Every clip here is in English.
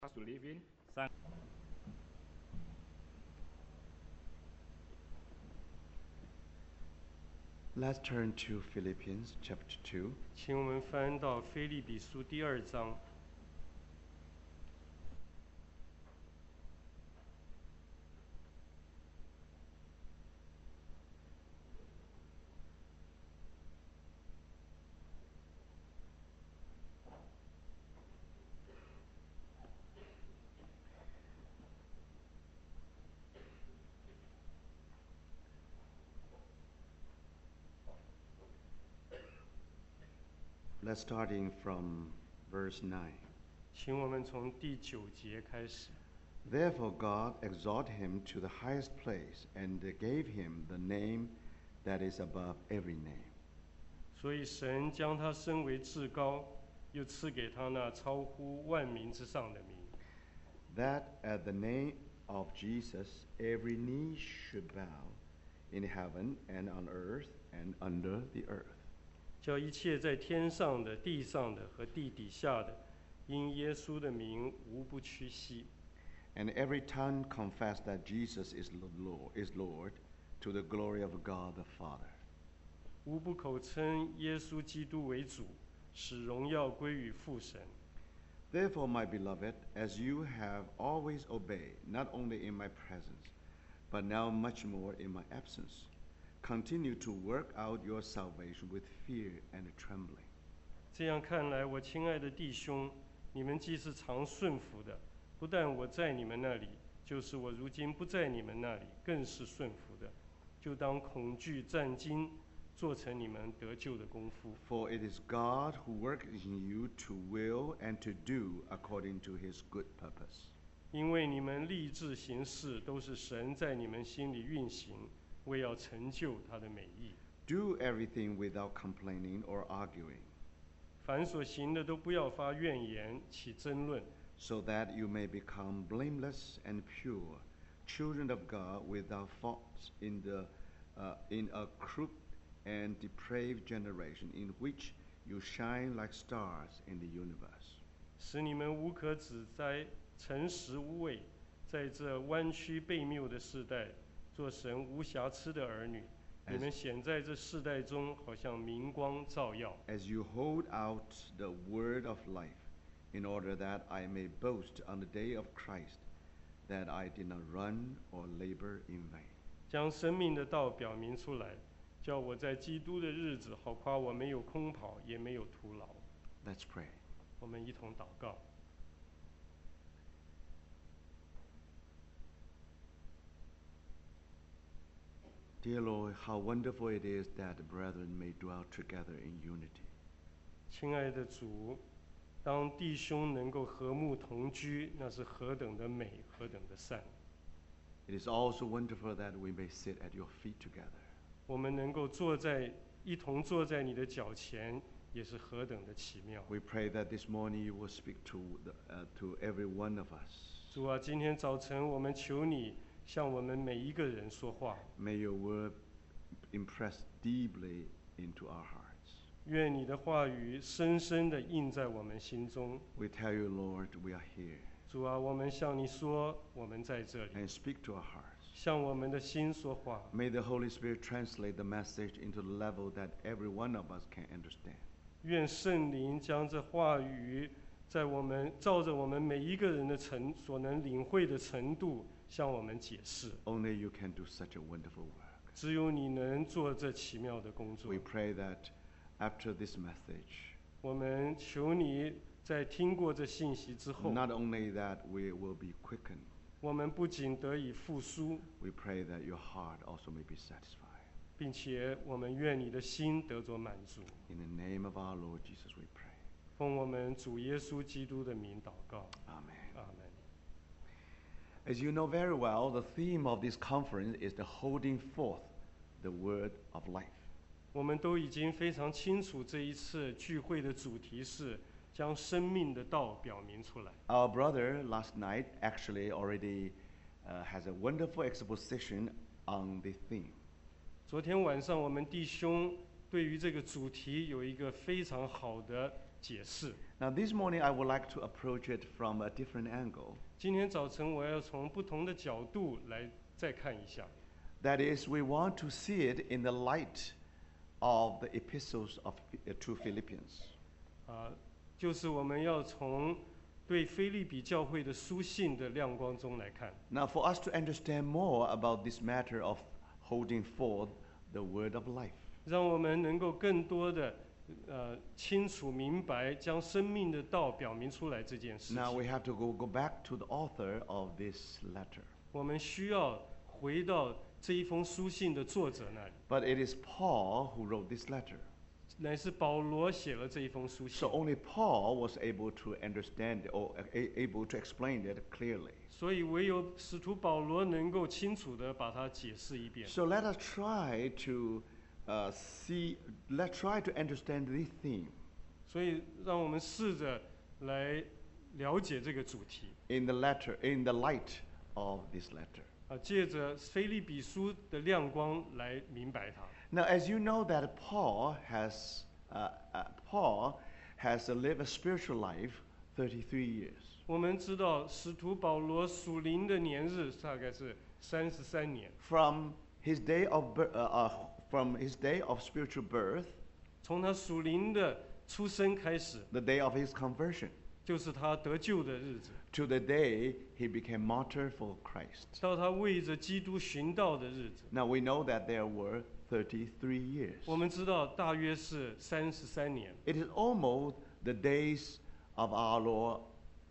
us to live in. 三， Let's turn to Philippians chapter 2. 请我们翻到腓立比书第2章。 Let's starting from verse 9. 请我们从第9节开始。 Therefore God exalted him to the highest place and gave him the name that is above every name. 所以神将他升为至高，又赐给他那超乎万民之上的名， That at the name of Jesus every knee should bow in heaven and on earth and under the earth. 叫一切在天上的、地上的和地底下的，因耶稣的名无不屈膝。 And every tongue confess that Jesus is Lord to the glory of God the Father. 无不口称耶稣基督为主，使荣耀归于父神。 Therefore, my beloved, as you have always obeyed, not only in my presence, but now much more in my absence, continue to work out your salvation with fear and trembling. 这样看来，我亲爱的弟兄，你们既是常顺服的，不但我在你们那里，就是我如今不在你们那里，更是顺服的，就当恐惧战兢，做成你们得救的功夫。 For it is God who works in you to will and to do according to his good purpose. 因为你们立志行事，都是神在你们心里运行，为要成就他的美意。 Do everything without complaining or arguing, 凡所行的，都不要发怨言，起争论， so that you may become blameless and pure, children of God without faults in a crooked and depraved generation in which you shine like stars in the universe. 使你们无可指摘，诚实无伪，在这弯曲悖谬的世代，做神无瑕疵的儿女。你们显在这世代中，好像明光照耀。 As you hold out the word of life, in order that I may boast on the day of Christ, that I did not run or labor in vain. 将生命的道表明出来，叫我在基督的日子，好夸我没有空跑，也没有徒劳。 Let's pray. 我们一同祷告。 Dear Lord, how wonderful it is that the brethren may dwell together in unity. 亲爱的主，当弟兄能够和睦同居，那是何等的美，何等的善。 It is also wonderful that we may sit at your feet together. 我们能够一同坐在你的脚前，也是何等的奇妙。 We pray that this morning you will speak to every one of us. 主啊，今天早晨我们求你向我们每一个人说话， May your word impress deeply into our hearts. 愿你的话语深深地印在我们心中。 We tell you, Lord, we are here. 主啊，我们向你说，我们在这里， And speak to our hearts. 向我们的心说话。 May the Holy Spirit translate the message into the level that every one of us can understand. 愿圣灵将这话语照着我们每一个人的所能领会的程度向我们解释。 Only you can do such a wonderful work. 只有你能做这奇妙的工作 We。pray that after this message, 我们求你在听过这信息之后， not only that we will be quickened, 我们不仅得以复苏， we pray that your heart also may be satisfied. 并且我们愿你的心得着满足。 In the name of our Lord Jesus, we pray. 奉我们主耶稣基督的名祷告， Amen. 阿门。 As you know very well, the theme of this conference is the holding forth the word of life. 我们都已经非常清楚，这一次聚会的主题是将生命的道表明出来。 Our brother last night actually already has a wonderful exposition on the theme. 昨天晚上，我们弟兄对于这个主题有一个非常好的解释。 Now, this morning I would like to approach it from a different angle. 今天早晨我要从不同的角度来再看一下。 That is, we want to see it in the light of the epistles to Philippians. 就是我们要从对腓立比教会的书信的亮光中来看。 Now, for us to understand more about this matter of holding forth the word of life. 让我们能够更多的清楚明白，将生命的道表明出来这件事情。 Now we have to go back to the author of this letter. 我们需要回到这一封书信的作者那里。 But it is Paul who wrote this letter. 乃是保罗写了这一封书信。 So only Paul was able to understand or able to explain it clearly. 所以唯有使徒保罗能够清楚地把它解释一遍。 So let us try to let's try to understand this theme. 所以让我们试着来了解这个主题。 In the light of this letter. 借着腓立比书的亮光来明白它。 Now, as you know that Paul has lived a spiritual life 33 years. 我们知道使徒保罗属灵的年日大概是33年。 From his day of spiritual birth, 从他属灵的出生开始， the day of his conversion, 就是他得救的日子， to the day he became martyr for Christ. 到他为着基督殉道的日子。 Now we know that there were 33 years. 我们知道大约是33年。 It is almost the days of our Lord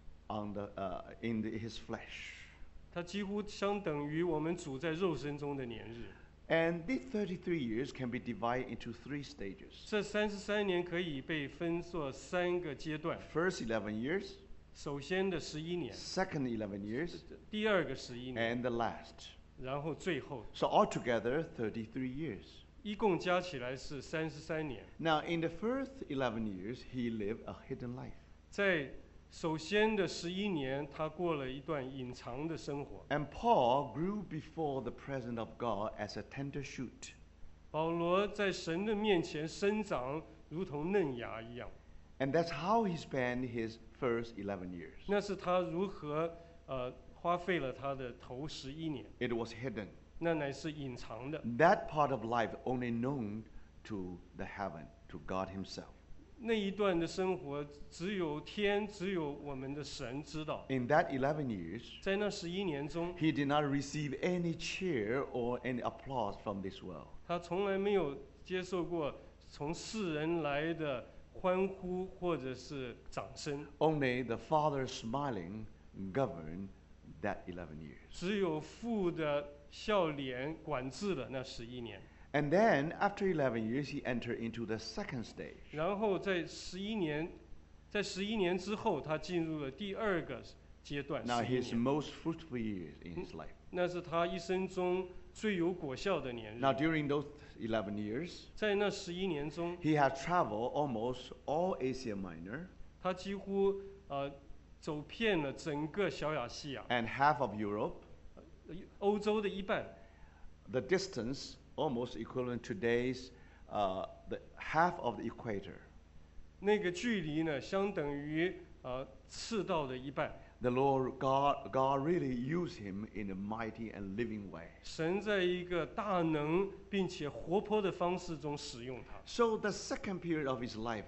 in his flesh. 它几乎相等于我们主在肉身中的年日。 And these 33 years can be divided into 3 stages. 这33年可以被分作3个阶段。 First 11 years, 首先的11年， second 11 years, 第二个11年， and the last. 然后最后， So altogether 33 years. 一共加起来是33年。 Now in the first 11 years, he lived a hidden life. 在首先的11年，他过了一段隐藏的生活。 And Paul grew before the presence of God as a tender shoot. 保罗在神的面前生长，如同嫩芽一样。 And that's how he spent his first 11 years. 那是他如何花费了他的头11年， It was hidden. 那乃是隐藏的。 That part of life only known to the heaven, to God himself. 那一段的生活，只有天，只有我们的神知道。 In that 11 years, 在那11年中， he did not receive any cheer or any applause from this world. 他从来没有接受过从世人来的欢呼或者是掌声， Only the Father smiling governed that 11 years. 只有父的笑脸管制了那11年。 And then, after 11 years, he entered into the second stage. 然后在11年之后，他进入了第二个阶段。 Now, 11 his 年， most fruitful years in his life. 那是他一生中最有果效的年日。 Now, during those 11 years, 在那11年中， he had traveled almost all Asia Minor 他几乎走遍了整个小亚细亚， and half of Europe. 欧洲的一半。 The distance almost equivalent to today's the half of the equator. 那个距离呢，相等于赤道的一半。 The Lord God really used him in a mighty and living way. 神在一个大能并且活泼的方式中使用他。 So the second period of his life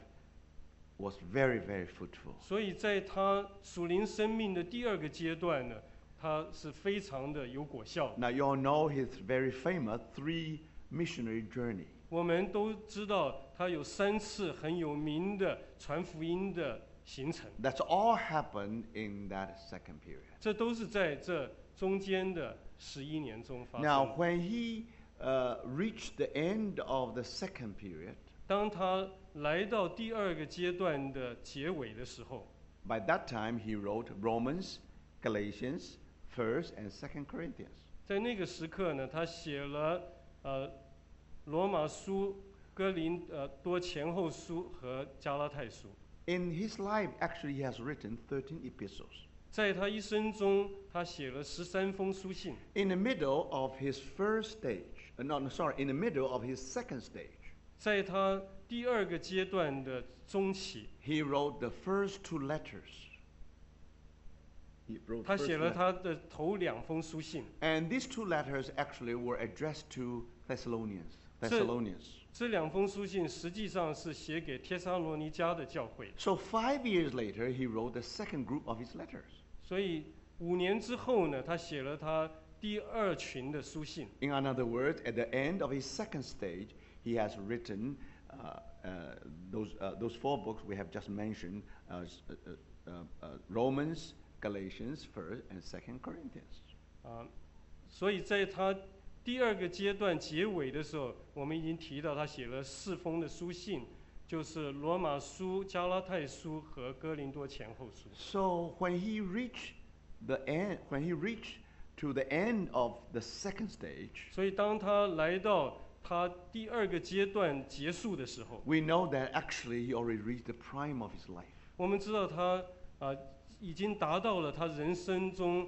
was very, very fruitful. 所以在他属灵生命的第二个阶段呢，他是非常的有果效的。 Now you all know his very famous 3 missionary journey. 我们都知道他有3次很有名的传福音的行程， That's all happened in that second period. 这都是在这中间的11年中发生 Now 的。 when he reached the end of the second period, 当他来到第二个阶段的结尾的时候， by that time he wrote Romans, Galatians, 1st and 2nd Corinthians. 在那个时刻呢，他写了罗马书、哥林多前后书和加拉太书。 In his life, actually, he has written 13 epistles. 在他一生中，他写了13封书信。 In the middle of his first stage, in the middle of his second stage, 在他第二个阶段的中期， he wrote the first 2 letters. He wrote 他 first 写了 letter. 他的头2封书信。 And these 2 letters actually were addressed to Thessalonians. 这2封书信实际上是写给帖撒罗尼迦的教会， So 5 years later, he wrote the second group of his letters. 所以5年之后呢，他写了他第2群的书信。 In other words, at the end of his second stage, he has written those 4 books we have just mentioned, Romans, Galatians, 1st and 2nd Corinthians. 所以在他第2个阶段结尾的时候，我们已经提到他写了4封的书信，就是罗马书、加拉太书和哥林多前后书。 So when he reached to the end of the second stage, 所以当他来到他第2个阶段结束的时候， we know that actually he already reached the prime of his life. 我们知道他已经达到了他人生中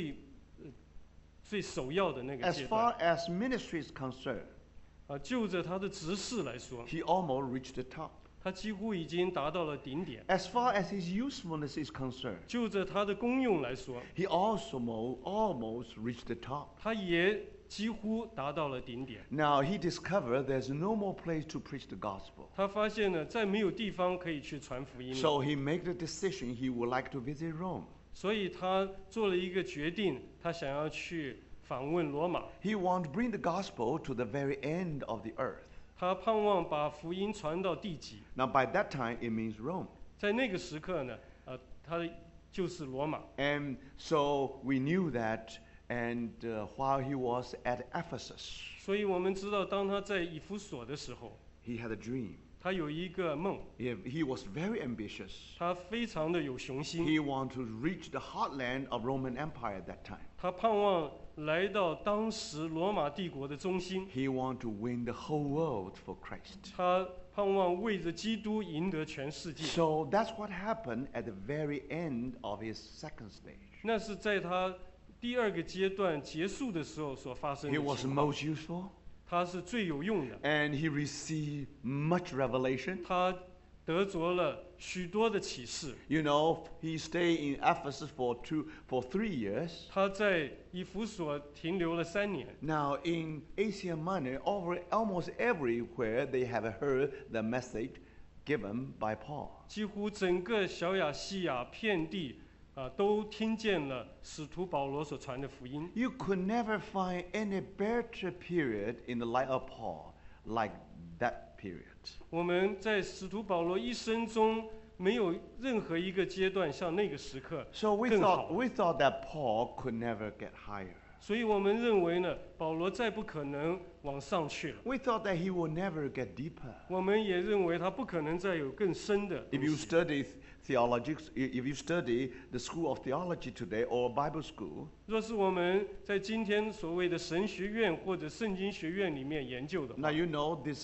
最首要的那个 As 阶 far 段。 as ministry is concerned, 就着他的执事来说， he almost reached the top. 他几乎已经达到了顶点。 As far as his usefulness is concerned, 就着他的功用来说， he also almost reached the top. 他也几乎达到了顶点。 Now he discovered there's no more place to preach the gospel. 他发现呢，再没有地方可以去传福音了， So he made the decision he would like to visit Rome. 所以他做了一个决定，他想要去访问罗马。 He wanted to bring the gospel to the very end of the earth. 他盼望把福音传到地极。 Now by that time it means Rome. 在那个时刻呢，他就是罗马。 And so we knew that, and while he was at Ephesus, 所以我们知道，当他在以弗所的时候， he had a dream. 他有一个梦， He was very ambitious. 他非常的有雄心， He wanted to reach the heartland of Roman Empire at that time. 他盼望来到当时罗马帝国的中心， He wanted to win the whole world for Christ. 他盼望为着基督赢得全世界。 So that's what happened at the very end of his second stage. 那是在他第2个阶段结束的时候所发生 He 的 was 情况。 most useful, 他是最有用的， and he received much revelation. 他得着了许多的启示。 You know, he stayed in Ephesus for 3 years. 他在以弗所停留了3年。 Now in Asia Minor, almost everywhere they have heard the message given by Paul. 几乎整个小亚细亚遍地都听见了使徒保罗所传的福音。 You could never find any better period in the life of Paul like that period. 我们在使徒保罗一生中没有任何一个阶段像那个时刻 So we 更好。 thought that Paul could never get higher. 所以我们认为呢，保罗再不可能往上去了。 We thought that he would never get deeper. 我们也认为他不可能再有更深的 If 东 you 西。 study theology, if you study the school of theology today or Bible school, 若是我们在今天所谓的神学院或者圣经学院里面研究的 now 话， you know this.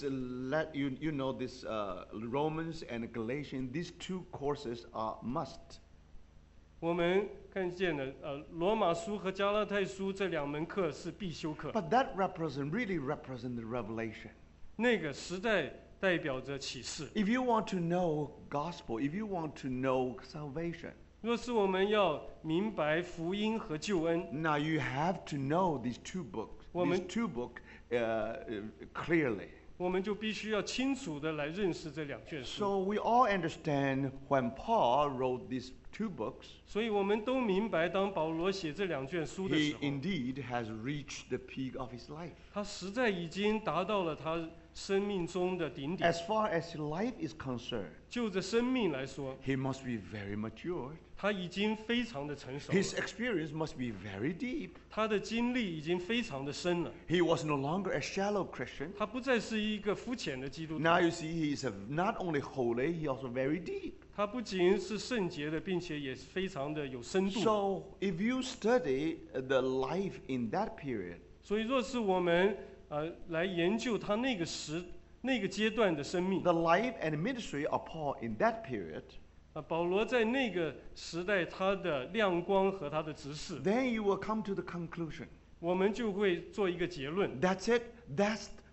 You know this Romans and Galatians. These 2 courses are must. 我们看见了罗马书和加拉太书这2门课是必修课。 But that really represent the revelation. 那个时代代表着启示。 If you want to know gospel, if you want to know salvation, 若是我们要明白福音和救恩， now you have to know these 2 books. These 2 books clearly. 我们就必须要清楚的来认识这2卷书。 So we all understand when Paul wrote these 2 books, 所以我们都明白，当保罗写这2卷书的 he 时候， indeed has reached the peak of his life. 他实在已经达到了他生命中的顶点。 As far as his life is concerned, 就着生命来说， he must be very matured. 他已经非常的成熟 His 了， experience must be very deep. 他的经历已经非常的深了。 He was no longer a shallow Christian. 他不再是一个肤浅的基督徒， Now you see, he is not only holy, he also very deep. 他不仅是圣洁的，并且也是非常的有深度。 So if you study the life in that period, 所以，若是我们来研究他那个阶段的生命， the life and ministry of Paul in that period, 保罗在那个时代他的亮光和他的执事， then you will come to the conclusion. 我们就会做一个结论。 That's it. That's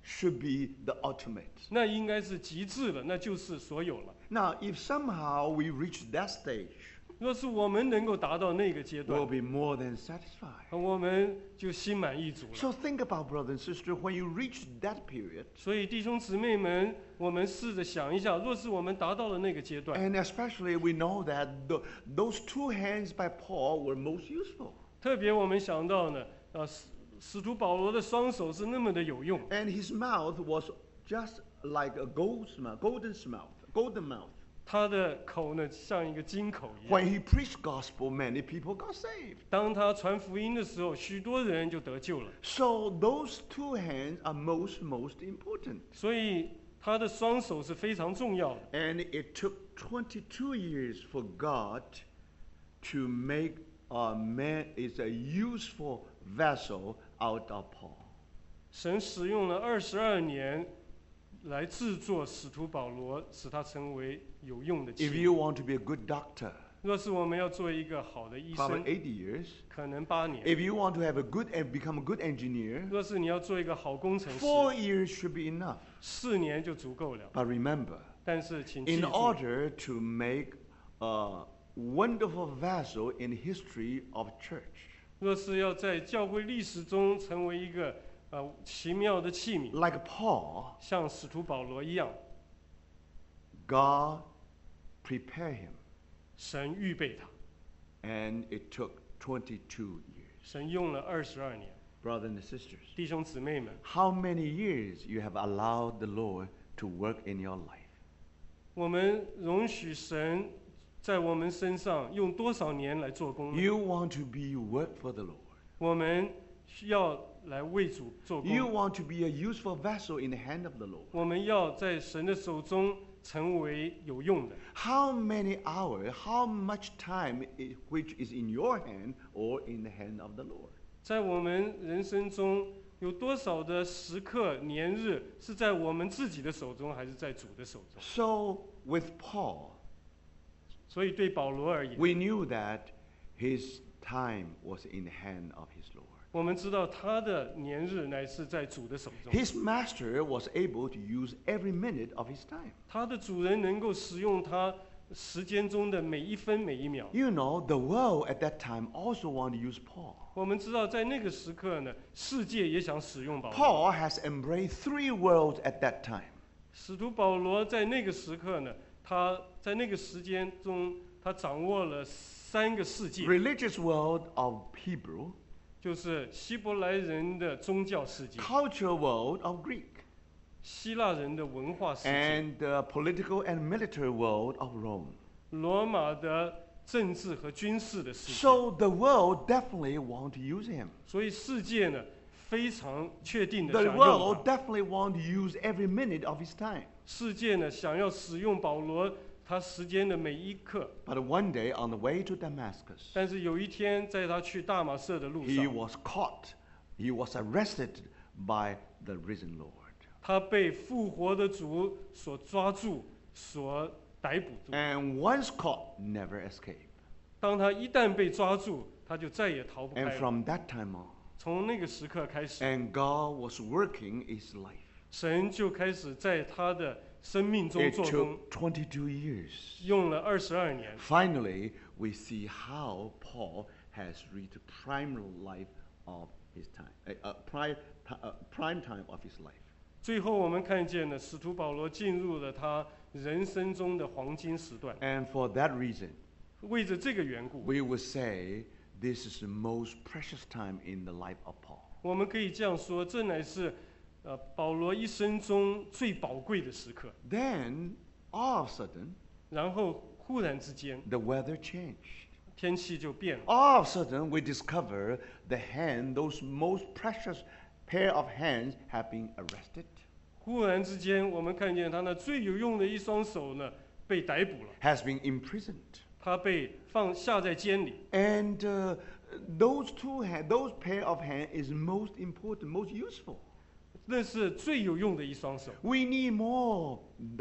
should be the ultimate. 那应该是极致了，那就是所有了。 Now, if somehow we reach that stage, 若是我们能够达到那个阶 we'll 段， be more than satisfied. 我们就心满意足了。 So think about, brother and sister, when you reach that period, 所以弟兄姊妹们，我们试着想一下，若是我们达到了那个阶段， and especially we know that those two hands by Paul were most useful. 特别我们想到呢，使徒保罗的双手是那么的有用， And his mouth was just like a golden mouth. 他的口呢像一个金口一样。 When he preached gospel, many people got saved. 当他传福音的时候，许多人就得救了。 So those two hands are most important. 所以他的双手是非常重要的。 And it took 22 years for God to make a man is a useful vessel out of Paul. 神使用了22年来制作使徒保罗，使他成为有用的器 If 皿。 you want to be a good doctor, 若是我们要做一个好的医 probably 生， 80 years. 可能8年； If you want to have a good and become a good engineer, 若是你要做一个好工程师， 4 years should be enough. 4年就足够了。 But remember, 但是请记 in 住， order to make a wonderful vessel in the history of church, 若是要在教会历史中成为一个奇妙的器皿， like Paul, 像使徒保罗一样， God prepared him, 神预备他， and it took 22 years. 神用了22年。 Brothers and sisters, 弟兄姊妹们， how many years you have allowed the Lord to work in your life? 我们容许神在我们身上用多少年来做工呢？ You want to be work for the Lord. 我们需要来为主做 You 工， want to be a useful vessel in the hand of the Lord. 我们要在神的手中成为有用的。 How many hours, how much time which is in your hand or in the hand of the Lord? 在我们人生中有多少的时刻、年日是在我们自己的手中，还是在主的手中？ So with Paul, 所以对保罗而言， we knew that his time was in the hand of his Lord. 我们知道他的年日乃是在主的手中， His master was able to use every minute of his time. 他的主人能够使用他时间中的每一分每一秒。 You know, the world at that time also wanted to use Paul. 我们知道，在那个时刻呢，世界也想使用保罗。 Paul has embraced 3 worlds at that time. 使徒保罗在那个时刻呢，他在那个时间中，他掌握了3个世界， Religious world of Hebrew, 就是希伯来人的宗教世界、 cultural world of Greek, 希腊人的文化世界、 and the political and military world of Rome. 罗马的政治和军事的世界。 So the world definitely want to use him. 所以世界呢，非常确定的 The 想用 world 他。 definitely want to use every minute of his time. 世界呢，想要使用保罗他时间的每一刻。 But one day on the way to Damascus, 但是有一天，在他去大马色的路 he 上， was caught. He was arrested by the risen Lord. 他被复活的主所抓住、所逮捕住。 And once caught, never escape. 当他一旦被抓住，他就再也逃不 And 开了。 from that time on, 从那个时刻开始， and God was working his life. 神就开始在他的生命中 It 做工， took 22 years. 用了22年。 Finally, we see how Paul has reached the prime life of his time, prime time of his life. 最后，我们看见了使徒保罗进入了他人生中的黄金时段。 And for that reason, 为着这个缘故， we would say this is the most precious time in the life of Paul. 我们可以这样说，这乃是保罗一生中最宝贵的时刻。 Then, all of a sudden, 然后忽然之间， the weather changed. 天气就变了。 All of a sudden, we discover the hand, those most precious pair of hands, have been arrested, 忽然之间，我们看见他那最有用的一双手呢，被逮捕了， has been imprisoned. 他被下在监里。 And those pair of hands is most important, most useful. 那是最有用的一双手。 We need more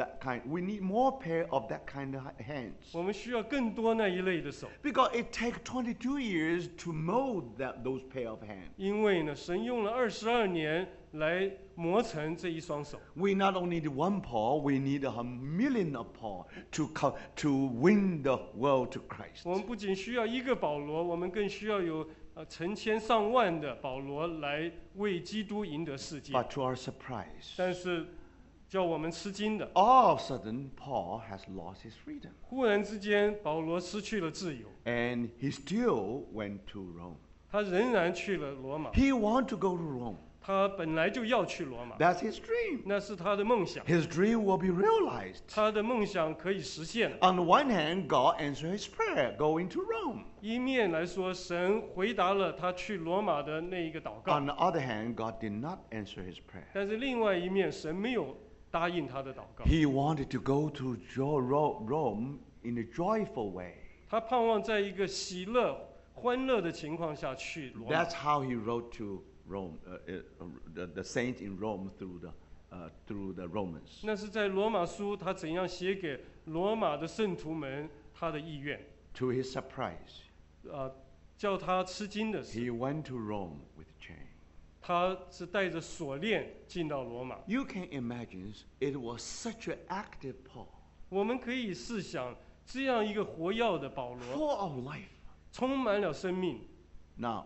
We need more pair of that kind of hands. 我们需要更多那一类的手， Because it takes 22 years to mold those pair of hands. 因为呢，神用了22年来磨成这一双手。 We not only need one Paul, we need a million of Paul to win the world to Christ. 我们不仅需要一个保罗，我们更需要有成千上万的保罗来为基督赢得世界。 But to our surprise, 但是叫我们吃惊的， all of a sudden, Paul has lost his freedom. 忽然之间保罗失去了自由， And he still went to Rome. 他仍然去了罗马。 He wanted to go to Rome. 他本来就要去罗马， That's his dream. 那是他的梦想， His dream will be realized. 他的梦想可以实现。 On the one hand, God answered his prayer, going to Rome. 一面来说，神回答了他去罗马的那一个祷告， On the other hand, God did not answer his prayer. 但是另外一面，神没有答应他的祷告。 He wanted to go to Rome in a joyful way. 他盼望在一个喜乐、欢乐的情况下去罗马。 That's how he wrote to Rome, the saints in Rome through the Romans. 那是在罗马书，他怎样写给罗马的圣徒们他的意愿， To his surprise, 叫他吃惊的是， he went to Rome with chain. 他是带着锁链进到罗马。 You can imagine it was such an active Paul, 我们可以试想，这样一个活跃的保罗， full of life. 充满了生命。 Now,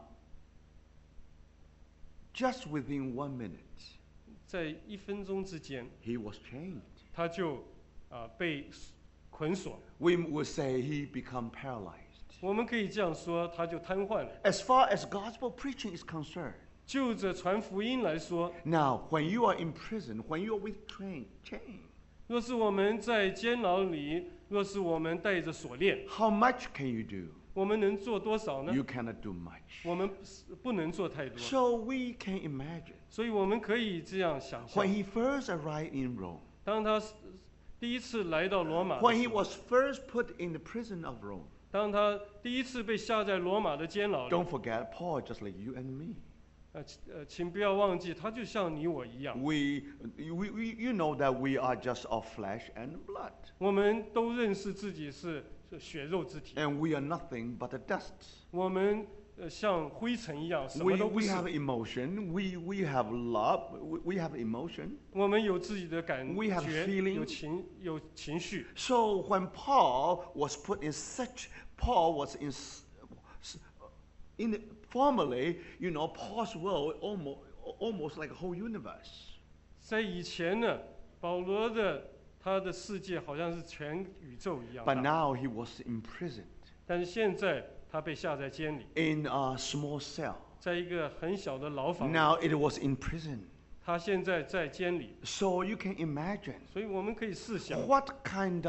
just within 1 minute, 在1分钟之间， he was chained. 他就被捆锁。 We would say he became paralyzed. 我们可以这样说，他就瘫痪了。 As far as gospel preaching is concerned, 就着传福音来说， now when you are in prison, when you are with chain, 若是我们在监牢里，若是我们带着锁链， how much can you do? 我们能做多少呢？ You cannot do much. 我们不能做太多， So we can imagine 所以我们可以这样想象 when：he first arrived in Rome, 当他第一次来到罗马的 when he 时候， was first put in the prison of Rome. 当他第一次被下在罗马的监牢里， Don't forget, Paul just like you and me. 请不要忘记，他就像你我一样， You know that we are just of flesh and blood, 我们都认识自己是血肉之体， and we are nothing but the dust. 我们像灰尘一样，什 We 么都不 we 是。 have emotion. We have love. We have emotion. 我们有自己的感 We have 觉， feeling. 有情绪。 So when Paul was formerly, Paul's world almost like a whole universe. 在以前呢，保罗的他的世界好像是全宇宙一样 But 大， now he was imprisoned 但是现在他被下在监里， in a small cell. 在一个很小的牢房里。 Now it was in prison. 他现在在监里， So you can imagine 所以我们可以试想， what kind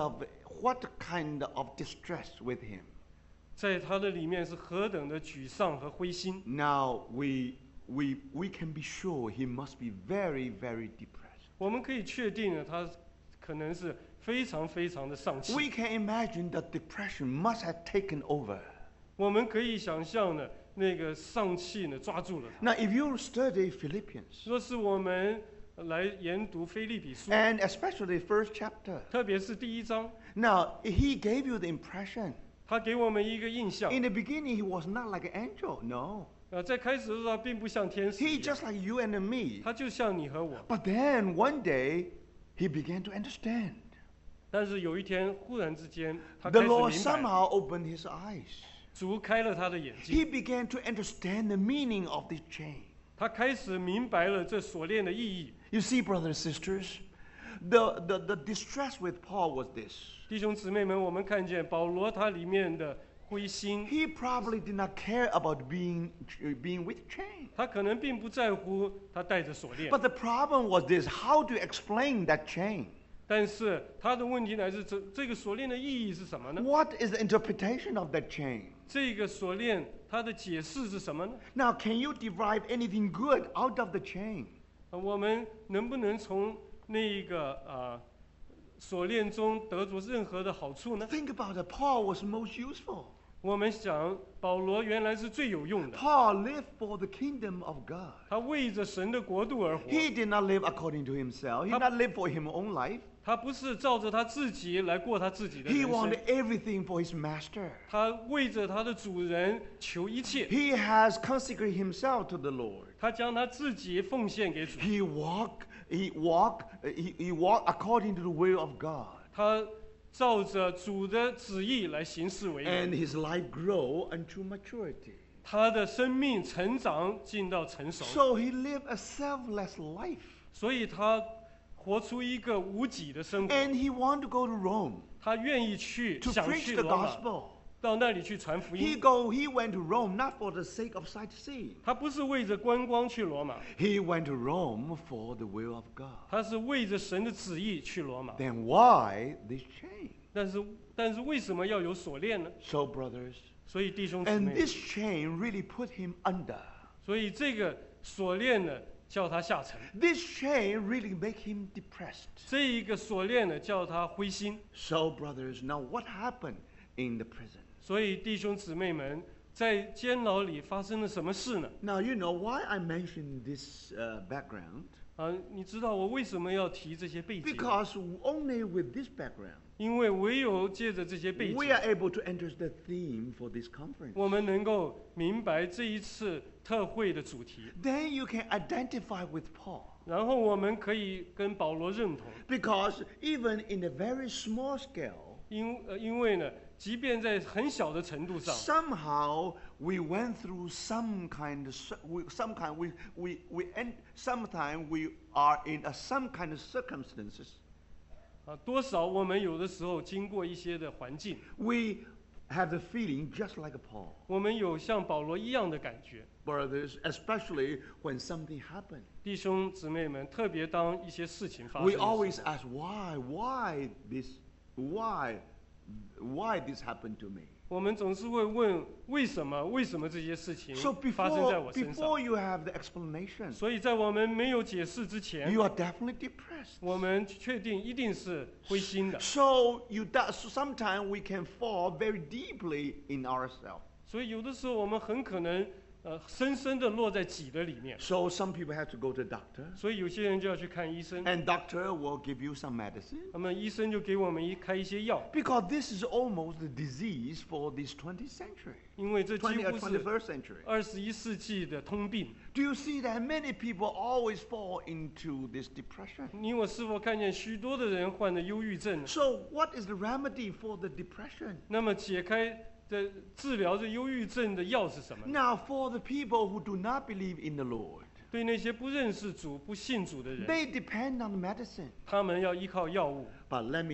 of distress with him. 在他的里面是何等的沮丧和灰心。 Now we can be sure he must be very, very depressed. 我们可以确定呢，他可能是非常非常的丧气。 We can imagine that depression must have taken over. 我们可以想象呢，那个丧气呢抓住了他。 Now, if you study Philippians, 若是我们来研读腓立比书， and especially the first chapter, 特别是第1章， now he gave you the impression. 他给我们一个印象。 In the beginning, he was not like an angel. No, 在开始的时候，他并不像天使 he 一样， just like you and me. 他就像你和我。 But then one day, he began to understand. 但是有一天，忽然之间，他 The 开始 Lord 明白， somehow opened his eyes. 主开了他的眼 He 睛， began to understand the meaning of this chain. 他开始明白了这锁链的意义。 You see, brothers and sisters, the distress with Paul was this. 弟兄姊妹们，我们看见保罗他里面的灰心， He probably did not care about being with chain. 他可能并不在乎他带着锁链， But the problem was this: how to explain that chain? 但是他的问题乃是这个锁链的意义是什么呢？ What is the interpretation of that chain? 这个锁链它的解释是什么呢？ Now, can you derive anything good out of the chain? 我们能不能从那个锁链中得着任何的好处呢？ Think about it. Paul was most useful. 我们想，保罗原来是最有用的， Paul lived for the kingdom of God. 他为着神的国度而活， He did not live according to himself. He did not live for his own life. 他不是照着他自己来过他自己的 He 人生， wanted everything for his master. 他为着他的主人求一切， He has consecrated himself to the Lord. 他将他自己奉献给主， He walked according to the will of God. 他照着主的旨意来行事为 And 人， his life grow unto maturity. 他的生命成长进到成熟， So he lived a selfless life. 所以他活出一个无己的生活。 And he wanted to go to Rome 他愿意去， to 想 preach 去 the 罗马， gospel. 到那里去传福 He 音。 went to Rome not for the sake of sightseeing. 他不是为着观光去罗马， He went to Rome for the will of God. 他是为着神的旨意去罗马。 Then why this change? 但是为什么要有锁链呢？ So, brothers, 所以弟兄姊 and 妹， this chain really put him under. 所以这个锁链呢，叫他下沉； This chain really make him depressed. 这一个锁链呢，叫他灰心。 So, brothers, now what happened in the prison? 所以弟兄姊妹们，在监牢里发生了什么事呢？ Now, you know why I mentioned this background? 你知道我为什么要提这些背景？ Because only with this background, 因为唯有借着这些背景 we，are able to enter the theme for this conference. 我们能够明白这一次特会的主题， Then you can identify with Paul. 然后我们可以跟保罗认同， Because even in a very small scale, 因为呢，即便在很小的程度上， somehow we went through sometimes we are in some kind of circumstances. 多少我们有的时候经过一些的环境， We have the feeling just like Paul. 我们有像保罗一样的感觉。 Brothers, especially when something happened. 弟兄姊妹们，特别当一些事情发生 We 的时候 always ask why this happened to me. 我们总是会问为什么这些事情 So 发生在我身上？ before you have the explanation, 所以在我们没有解释之前， you are definitely depressed. 我们确定一定是灰心的。 So sometimes we can fall very deeply in ourselves. 所以有的时候我们很可能深深的落在己的里面。 So some people have to go to the doctor, 所以有些人就要去看医生， and doctor will give you some medicine. 那么医生就给我们开一些药， Because this is almost the disease for this 20th century, 因为这几 20th 乎 or 是 21st century. 21世纪的通病。 Do you see that many people always fall into this depression? 你我是否看见许多的人患了忧郁症呢？ So what is the remedy for the depression? 那么解开的治疗这忧郁症的药是什么呢？ Now for the people who do not believe in the Lord, 对那些不认识主、不信主的人， they depend on medicine. 他们要依靠药物。 But let me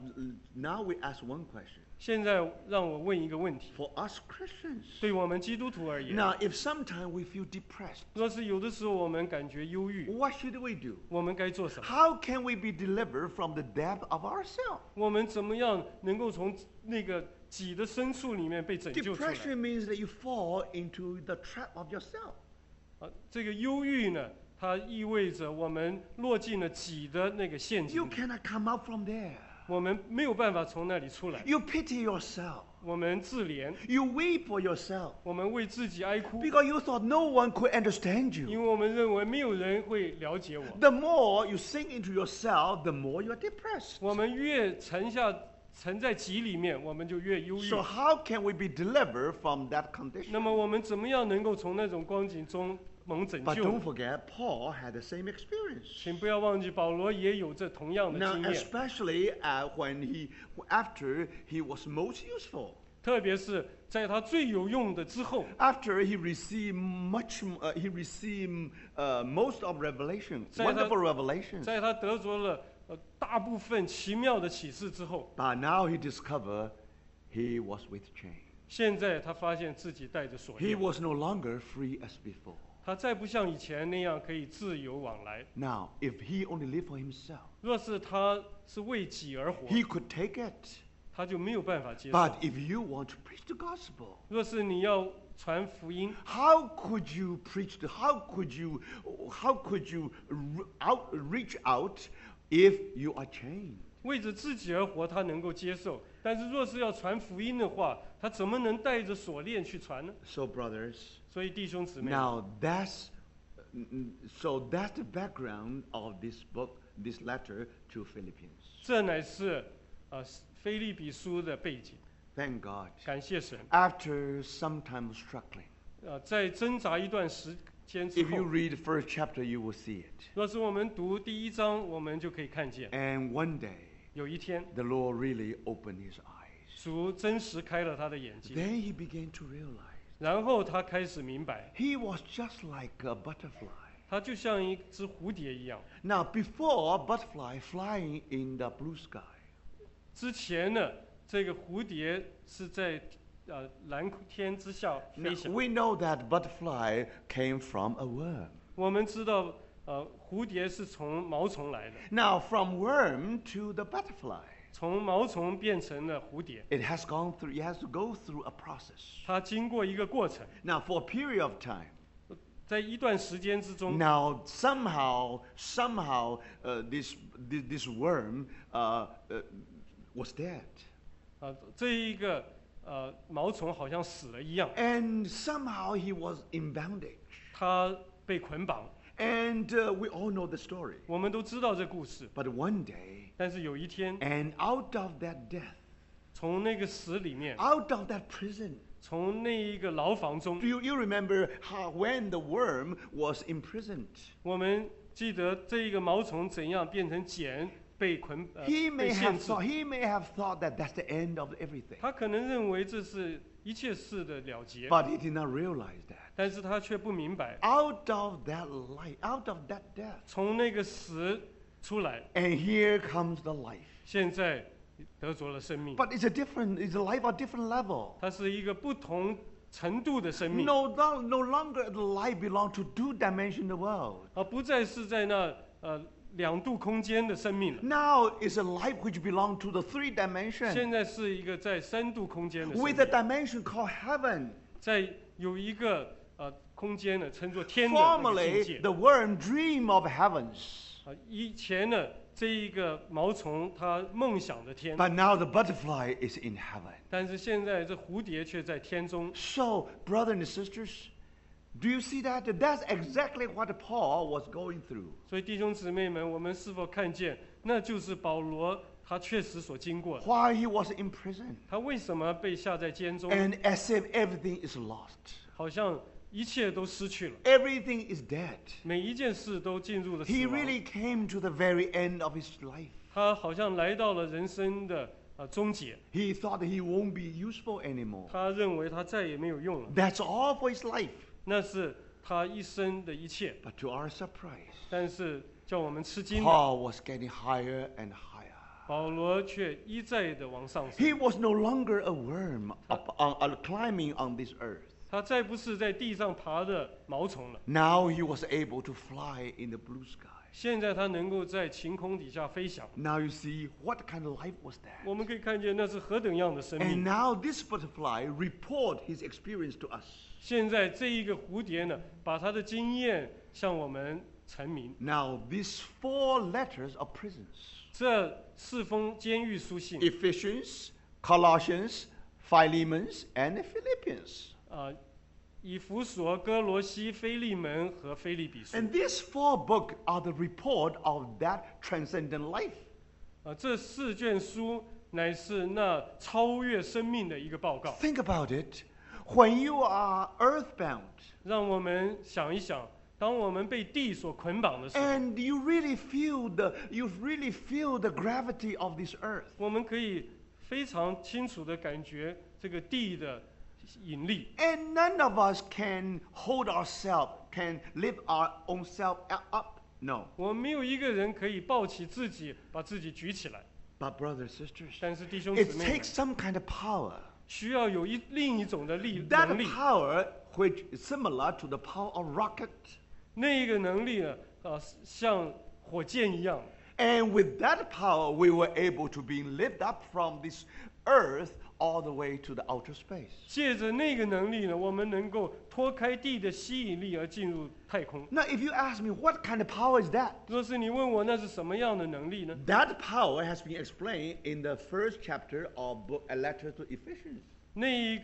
now we ask one question. 现在让我问一个问题： For us Christians, 对我们基督徒而言， now if sometimes we feel depressed, 若是有的时候我们感觉忧郁， what should we do? 我们该做什么？ How can we be delivered from the depth of ourselves? 我们怎么样能够从那个己的深处里面被拯救出来？ Depression means that you fall into the trap of yourself. 这个忧郁呢，它意味着我们落进了己的那个陷阱 You 里， cannot come out from there. 我们没有办法从那里出来。 You pity yourself. 我们自怜， You weep for yourself 我们为自己哀哭， because you thought no one could understand 因 you. 为我们认为没有人会了解我。 The more you sink into yourself, the more you are depressed. 我们越沉在己里面，我们就越忧郁。 So how can we be delivered from that 那 condition? 么我们怎么样能够从那种光景中蒙拯 But 救 don't？forget, Paul had the same experience. 请不要忘记，保罗也有这同样的 Now, 经验， especially after he was most useful, 特别是在他最有用的之后， after he received most of revelation, 在他- wonderful revelations. 在他得着了大部分奇妙的启示之后， But now he discovered he was with chain. 现在他发现自己带着锁 He 链， was no longer free as before. 他再不像以前那样可以自由往来。 Now, if he only lived for himself, 若是他是为己而活， he could take it. 他就没有办法接受。 But if you want to preach the gospel, 若是你要传福音， how could you how could you reach out if you are chained? 为着自己而活，他能够接受；但是若是要传福音的话，他怎么能带着锁链去传呢？ So, brothers, 所以弟兄姊妹， now that's the background of this book, this letter to Philippians. 这乃是腓立比书的背景。 Thank God. 感谢神。 After some time of struggling, 在挣扎一段时间之 if you 后， read the first chapter, you will see it. 若是我们读第1章，我们就可以看见， And one day, 有一天， the Lord really opened his eyes. 主真实开了他的眼睛， Then he began to realize 然后他开始明白， he was just like a butterfly. 他就像一只蝴蝶一样。 Now, before butterfly flying in the blue sky, 之前呢，这个蝴蝶是在蓝天之下 now, 飞翔。 we know that butterfly came from a worm. 我们知道，蝴蝶是从毛虫来的， Now, from worm to the butterfly, 从毛虫变成了蝴蝶， it has to go through a process. 它经过一个过程， Now, for a period of time, 在一段时间之中， now somehow, this worm was dead, 这一个毛虫好像死了一样， and somehow he was in bondage. 它被捆绑。 And we all know the story. 我们都知道这故事， But one day, 但是有一天， and out of that death, 从那个死里面， out of that prison, 从那一个牢房中， you remember how when the worm was imprisoned, 我们记得这一个毛虫怎样变成茧，被 he 被 may 限 have 制。 thought that that's the end of everything. 他可能认为这是一切事的了结， But he did not realize that. 但是他却不明白， Out of that life, out of that death, 从那个死出来， and here comes the life. 现在得着了生命。 But it's a life at a different level. 它是一个不同程度的生命， No longer the life belong to two-dimensional world. 而不再是在那2度空间的生命了。 Now is a life which belong to the three dimension 现在是一个在3度空间的生 with a 命， dimension called heaven. 在有一个空间呢，称作天的那个境 Formerly, 界。 the worm dream of heavens, 以前呢，这一个毛虫它梦想的天， but now the butterfly is in heaven. 但是现在这蝴蝶却在天中。 So, brothers and sisters, do you see that? That's exactly what Paul was going through. 所以弟兄姊妹们，我们是否看见，那就是保罗他确实所经过的。 Why he was in prison, 他为什么被下在监中？ and as if everything is lost, 好像一切都失去了， everything is dead. 每一件事都进入了死 He 亡。 really came to the very end of his life. 他好像来到了人生的终结， He thought he won't be useful anymore. 他认为他再也没有用了， That's all for his life. 那是他一生的一切。 But to our surprise, 但是叫我们吃惊的， Paul was getting higher and higher. 保罗却一再的往上 He 升， was no longer a worm climbing on this earth. 他再不是在地上爬的毛虫了， Now he was able to fly in the blue sky. 现在他能够在晴空底下飞翔。 Now you see what kind of life was that. 我们可以看见那是何等样的生 And 命。 now this butterfly report his experience to us. 现在这一个蝴蝶呢，把他的经验向我们阐明。 Now these 4 letters of prisons. 这4封监狱书信， Ephesians, Colossians, Philemon, and Philippians. 以弗所、哥罗西、腓利门和腓利比书。 And these 4 books are the report of that transcendent life. 这4卷书乃是那超越生命的一个报告。 Think about it. When you are earthbound 让我们想一想，当我们被地所捆绑的时候， and you really feel the gravity of this earth. 我们可以非常清楚地感觉这个地的引力。 And none of us can hold ourselves, can lift our own self up. No. 我们没有一个人可以抱起自己，把自己举起来。 But brothers and sisters, 但是弟兄 it 姊妹 takes some kind of power. 需要有另一种的能 That 力， power which is similar to the power of rocket. 那一个能力呢，像火箭一样。 And with that power, we were able to be lifted up from this earth all the way to the outer space. 借着那个能力呢，我们能够脱开地的吸引力而进入太空。 Now, if you ask me, what kind of power is that? 若是你问我那是什么样的能力呢？ That power has been explained in the first chapter of a letter to Ephesians. 那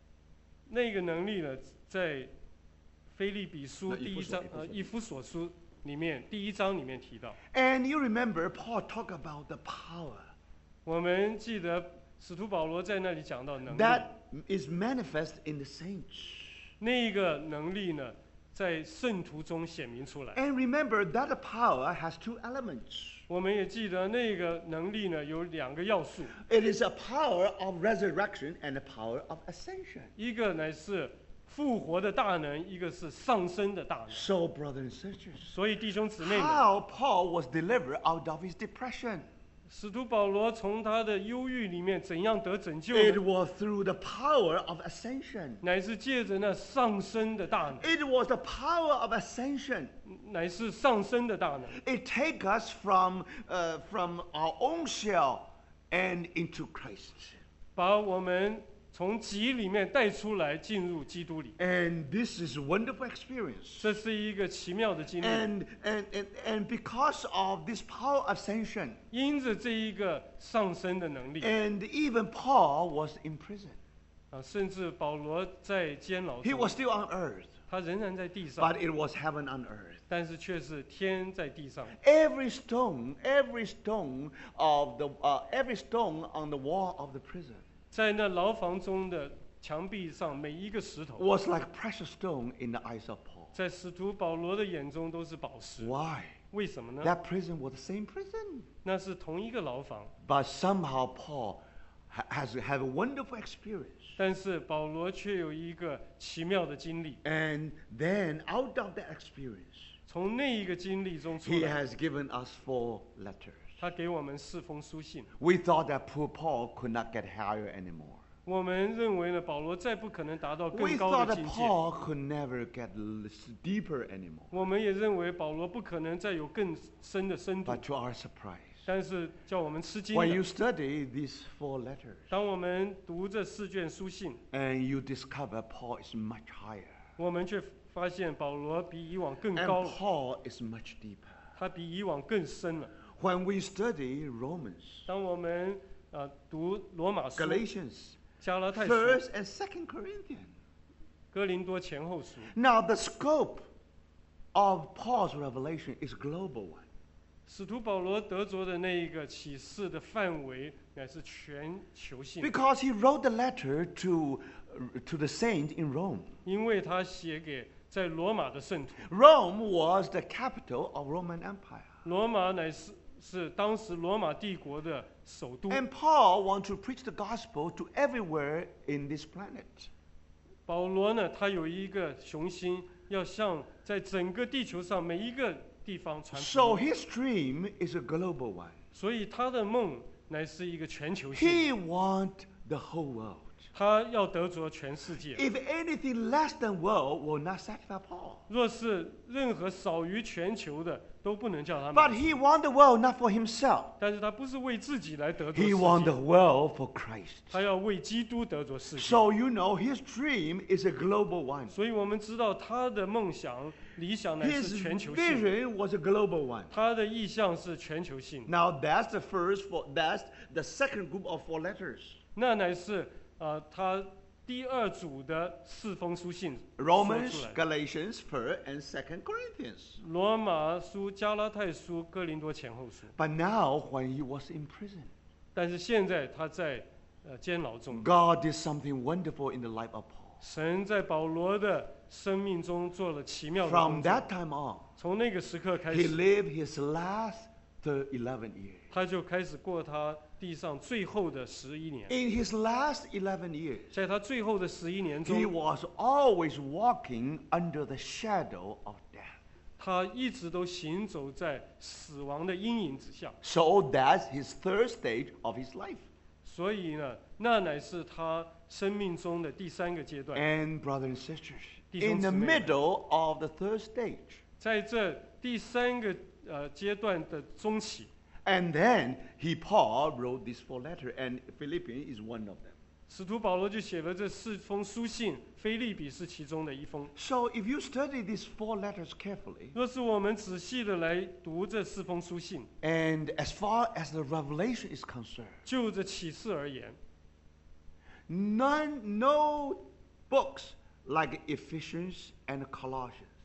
个能力呢，在腓立比书那第1章，以弗所书里面第1章里面提到。 And you remember Paul talked about the power 我们记得使徒保罗在那里讲到能力， that is manifest in the saints. 那个能力呢，在圣徒中显明出来。 And remember that the power has two elements. 我们也记得那个能力呢有2个要素， It is a power of resurrection and a power of ascension. 一个乃是复活的大能，一个是上升的大能。 So, brothers and sisters, 所以弟兄姊妹们， how Paul was delivered out of his depression. 使徒保罗从他的忧郁里面怎样得拯救 It 呢？ was through the power of ascension. 乃是借着那上升的大能， It was the power of ascension. 乃是上升的大能， It takes us from our own shell and into Christ. 把我们从己里面带出来，进入基督里。 And this is a wonderful experience. 这是一个奇妙的经历。 And because of this power of ascension, 因着这一个上升的能力 and even Paul was in prison. 啊，甚至保罗在监牢 He 中， was still on earth, 他仍然在地上， but it was heaven on earth. 但是却是天在地上。 Every stone on the wall of the prison 在那牢房中的墙壁上，每一个石头， was like precious stone in the eyes of Paul. 在使徒保罗的眼中都是宝石。 Why? 为什么呢？ That prison was the same prison. 那是同一个牢房， But somehow Paul has a wonderful experience. 但是保罗却有一个奇妙的经历。 And then out of that experience, 从那一个经历中出 he 来， has given us 4 letters. 他给我们4封书信。 We thought that poor Paul could not get higher anymore. 我们认为呢，保罗再不可能达到 We 更高 thought 的 that 境界。 Paul could never get deeper anymore. 我们也认为保罗不可能再有更深的深度。 But to our surprise, 但是叫我们吃惊 when you 的， study these 4 letters 当我们读这4卷书信， and you discover Paul is much higher 我们却发现保罗比以往更 and 高了， Paul is much deeper. 他比以往更深了。 When we study Romans, 当我们读罗马书、 Galatians, 加拉太书、 1st and 2nd Corinthians. 哥林多前后书， Now the scope of Paul's revelation is global one. 使徒保罗得着的那一个启示的范围乃是全球性， Because he wrote the letter to the saint in Rome. 因为他写给在罗马的圣徒。 Rome was the capital of Roman Empire. 罗马乃是当时罗马帝国的首都。 And Paul wants to preach the gospel to everywhere in this planet. 保罗呢，他有一个雄心，要向在整个地球上每一个地方传福 So 音。 his dream is a global one. 所以他的梦乃是一个全球性， He wants the whole world. 他要得着全世界。 If anything less than world will not satisfy Paul. 若是任何少于全球的，都不能叫他 But 满足。 he wants the world not for himself. 但是他不是为自己来得着 He 世 wants the 界， world for Christ. 他要为基督得着世界。 So you know his dream is a global one. 所以我们知道他的梦想、理想乃 His 是全球性， vision was a global one. 他的意向是全球性。 Now that's that's the second group of 4 letters. 那乃是他第2组的4封书信说 Romans, 出来。 Galatians, 1st and 2nd Corinthians. 罗马书、加拉太书、哥林多前后书。 But now when he was in prison, 但是现在他在监牢中， God did something wonderful in the life of Paul. 神在保罗的生命中做了奇妙的 From 工作。 that time on, 从那个时刻开 he 始， lived his last 11 years. 他就开始过他地上最后的11年。 In his last 11 years, 在他最后的11年 he 中， was always walking under the shadow of death. 他一直都行走在死亡的阴影之下。 So that's his 3rd stage of his life. 所以呢，那乃是他生命中的第3个阶段。 And brothers and sisters, 弟兄 in the 姊妹们。 middle of the 3rd stage, 在这第3个阶段的中期， and then Paul wrote these 4 letters, and Philippians is one of them. 使徒保罗就写了这4封书信，腓立比是其中的1封。 So if you study these 4 letters carefully, 若是我们仔细的来读这4封书信， and as far as the revelation is concerned, 就这启示而言， no books like Ephesians and Colossians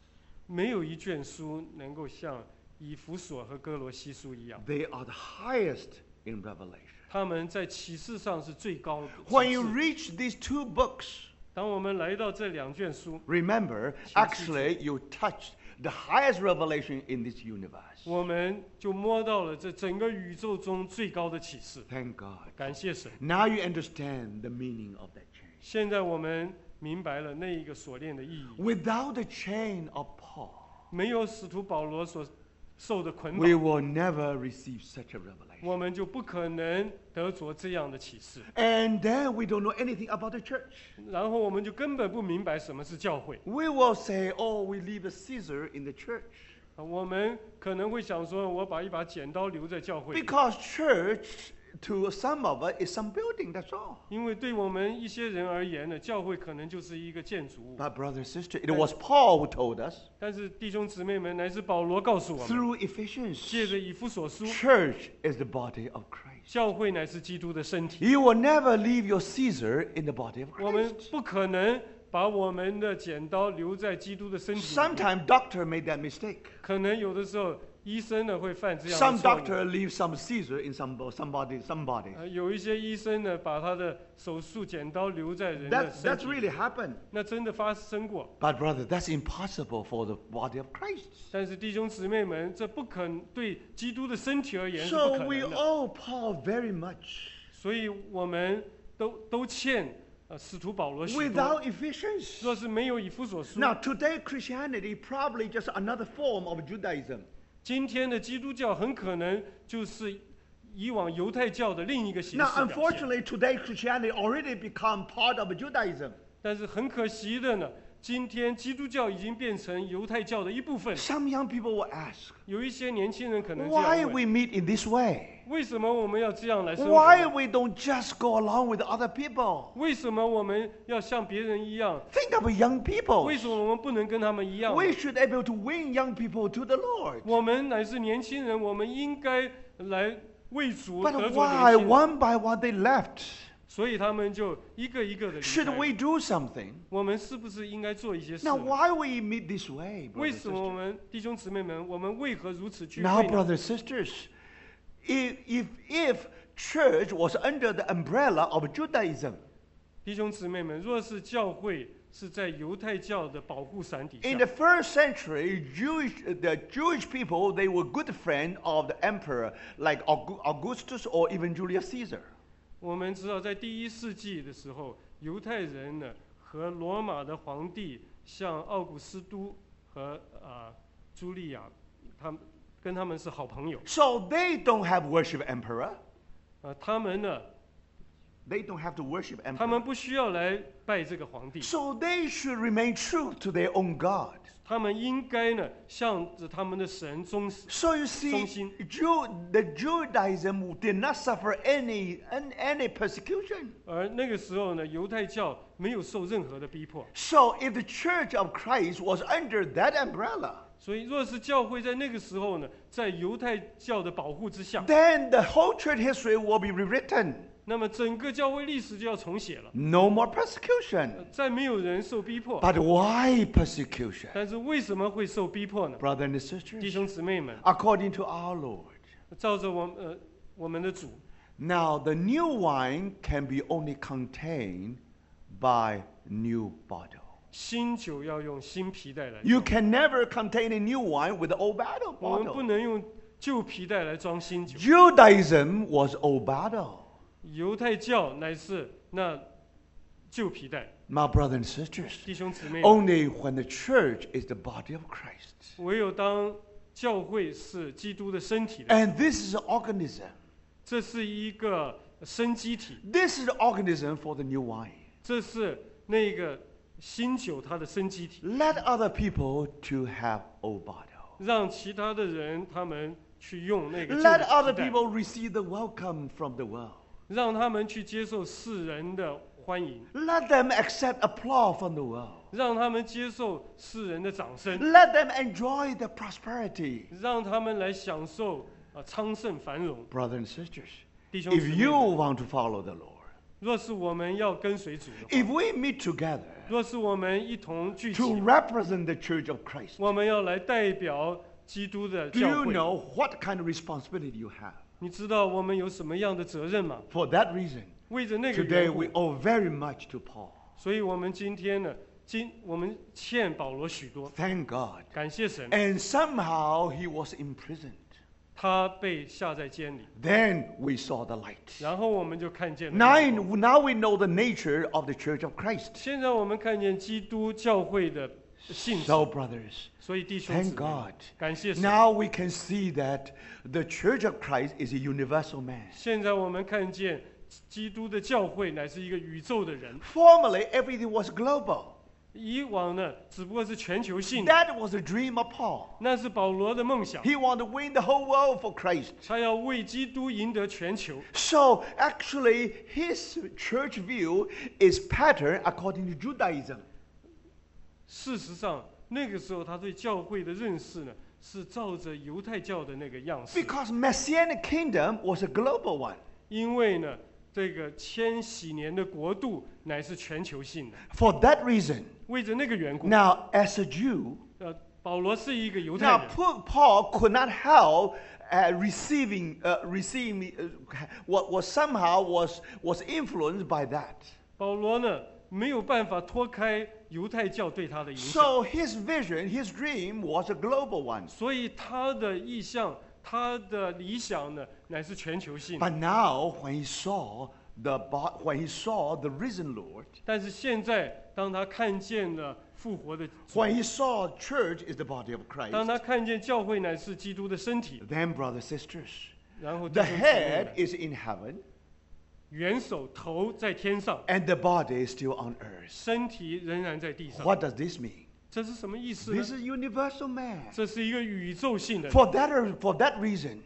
没有一卷书能够像以弗所和哥罗西书一样， They are the highest in revelation. 他们在启示上是最高的启 When you 示。 reach these two books, 当我们来到这2卷书， remember, actually, you touched the highest revelation in this universe. 我们就摸到了这整个宇宙中最高的启示。 Thank God. 感谢神！ Now you understand the meaning of that chain. 现在我们明白了那一个锁链的意义。 Without the chain of Paul, 没有使徒保罗所受的捆 we 绑， will never receive such a revelation. 我们就不可能得着这样的启示。 And then we don't know anything about the church. 然后我们就根本不明白什么是教会。 We will say, oh, we leave the Caesar in the church. 我们可能会想说，我把一把剪刀留在教会里， Because church, to some of us, is some building, that's all. 因为对我们一些人而言呢，教会可能就是一个建筑物。 But brother and sister, it was Paul who told us 但是弟兄姊妹们，乃至保罗告诉我们， through Ephesians, 借着以弗所书， church is the body of Christ. 教会乃是基督的身体。 You will never leave your Caesar in the body of 我们 Christ. 不可能把我们的剪刀留在基督的身体里面。 Sometimes doctor made that mistake. 可能有的时候医生呢会犯这样 Some 的错误。 doctor leaves some Caesar in somebody. 有一些医生呢，把他的手术剪刀留在人的 That's 身体 really 里， happened. 那真的发生过。 But brother, that's impossible for the body of Christ. 但是弟兄姊妹们，这不可能，对基督的身体而言是不 So 可 we 能的。 owe Paul very much. 所以我们都欠使徒保罗许多。 Without Ephesians. 若是没有以弗所书， Now today Christianity probably just another form of Judaism. 今天的基督教很可能就是以往犹太教的另一个形 Now 式表现。 unfortunately today Christianity already become part of Judaism. 但是很可惜的呢，今天基督教已经变成犹太教的一部分。 Some young people will ask, 有一些年轻人可能这 why 样 we 问： meet in this way? 为什么我们要这样来生 Why 活？ we don't just go along with other people? 为什么我们要像别人一样？ Think of young people. 为什么我们不能跟他们一样呢？ We should able to win young people to the Lord. 我们乃是年轻人，我们应该来为主得 But 着 why 年轻人。 one by one they left? 所以他们就一个一个的离 Should 开。 we do something? 我们是不是应该做一些事 Now 呢？ why we meet this way, 为 brothers 什么我 and 们弟兄姊妹们，我们为何如此聚 sisters? Now, 会呢？ brothers and sisters, if church was under the umbrella of Judaism, 弟兄姊妹们，若是教会是在犹太教的保护伞底 in 下 the，first century, the Jewish people, they were good friends of the emperor, like Augustus or even Julius Caesar. 我们知道在第1世纪的时候，犹太人呢和罗马的皇帝，像奥古斯都和茱莉亚，他们是好朋友。 So they don't have worship emperor. 他们呢， They don't have to worship 他们 emperor. 不需要来拜这个皇帝， So they should remain true to their own God. 他们应该呢向着他们的神忠实。 So you see, 忠心。 the Judaism did not suffer any persecution. 而那个时候呢，犹太教没有受任何的逼迫， So if the Church of Christ was under that umbrella, 所以若是教会在那个时候呢，在犹太教的保护之下， then the whole church history will be rewritten. 那么整个教会历史就要重写了， No more persecution. 再没有人受逼迫。 But why persecution? 但是为什么会受逼迫呢？ Brothers and 弟 sisters, 兄姊妹们， according to our Lord. 照着我们的主， Now, the new wine can be only contained by new bottle. 新酒要用新皮带来 You 装， can never contain a new wine with the old 我们不 bottle. 能用旧皮带来装新酒。 Judaism was old bottle. 犹太教乃是那旧皮带。 My brothers and sisters, 弟兄姊妹们， only when the church is the body of Christ. 唯有当教会是基督的身体的， And this is an organism. 这是一个生机体， This is the organism for the new wine. 这是那个新酒它的生机体， Let other people to have old bottle. 让其他的人他们去用那个旧 Let 的 other 皮带， people receive the welcome from the world. 让他们去接受世人的欢迎， Let them accept applause from the world. 让他们接受世人的掌声， Let them enjoy the prosperity. 让他们来享受昌盛繁荣。 Brothers and sisters, 弟兄 if 姊妹 you 们， want to follow the Lord, 若是我们要跟随主的 if 话， we meet together 若是我们一同聚集 to，represent the Church of Christ, 我们要来代表基督的 do 教 you 会。 know what kind of responsibility you have? 你知道我们有什么样的责任吗？ For that reason, 为着那个 today 缘故 we，owe very much to Paul. 所以我们今天呢，我们欠保罗许多， Thank God. 感谢神， And somehow he was imprisoned. 他被下在监里， Then we saw the light. 然后我们就看见了 Now, 亮光。 now we know the nature of the Church of Christ. 现在我们看见基督教会的性质， So, brothers, 所以弟兄 thank 姊妹 God. 感谢神。 Now we can see that the Church of Christ is a universal man. 现在我们看见基督的教会乃是一个宇宙的人， Formerly, everything was global. 以往呢只不过是全球性的， That was the dream of Paul. 那是保罗的梦想， He wanted to win the whole world for Christ. 他要为基督赢得全球。 So, actually, his church view is patterned according to Judaism. 事实上，那个时候他对教会的认识呢，是照着犹太教的那个样式， Because Messianic kingdom was a global one. 因为呢，这个千禧年的国度乃是全球性的。 For that reason, 为着那个缘故， now as a Jew, 保罗是一个犹太 now 人， Paul could not help receiving what was somehow was influenced by that. 保罗呢没有办法脱开犹太教对他的影响， So his vision, his dream was a global one. 所以他的意向、他的理想呢，乃是全球性的。 But now, when he saw the risen Lord, 但是现在，当他看见了复活的主， when he saw church is the body of 当 Christ, 他看见教会乃是基督的身体， then, brothers sisters, 然后 the 弟兄姊妹 head 们 is in heaven 元首头在天上， and the body is still on earth. 身体仍然在地上。 What does this mean? 这是什么意思呢 This？is universal man. 这是一个宇宙性的， For that reason,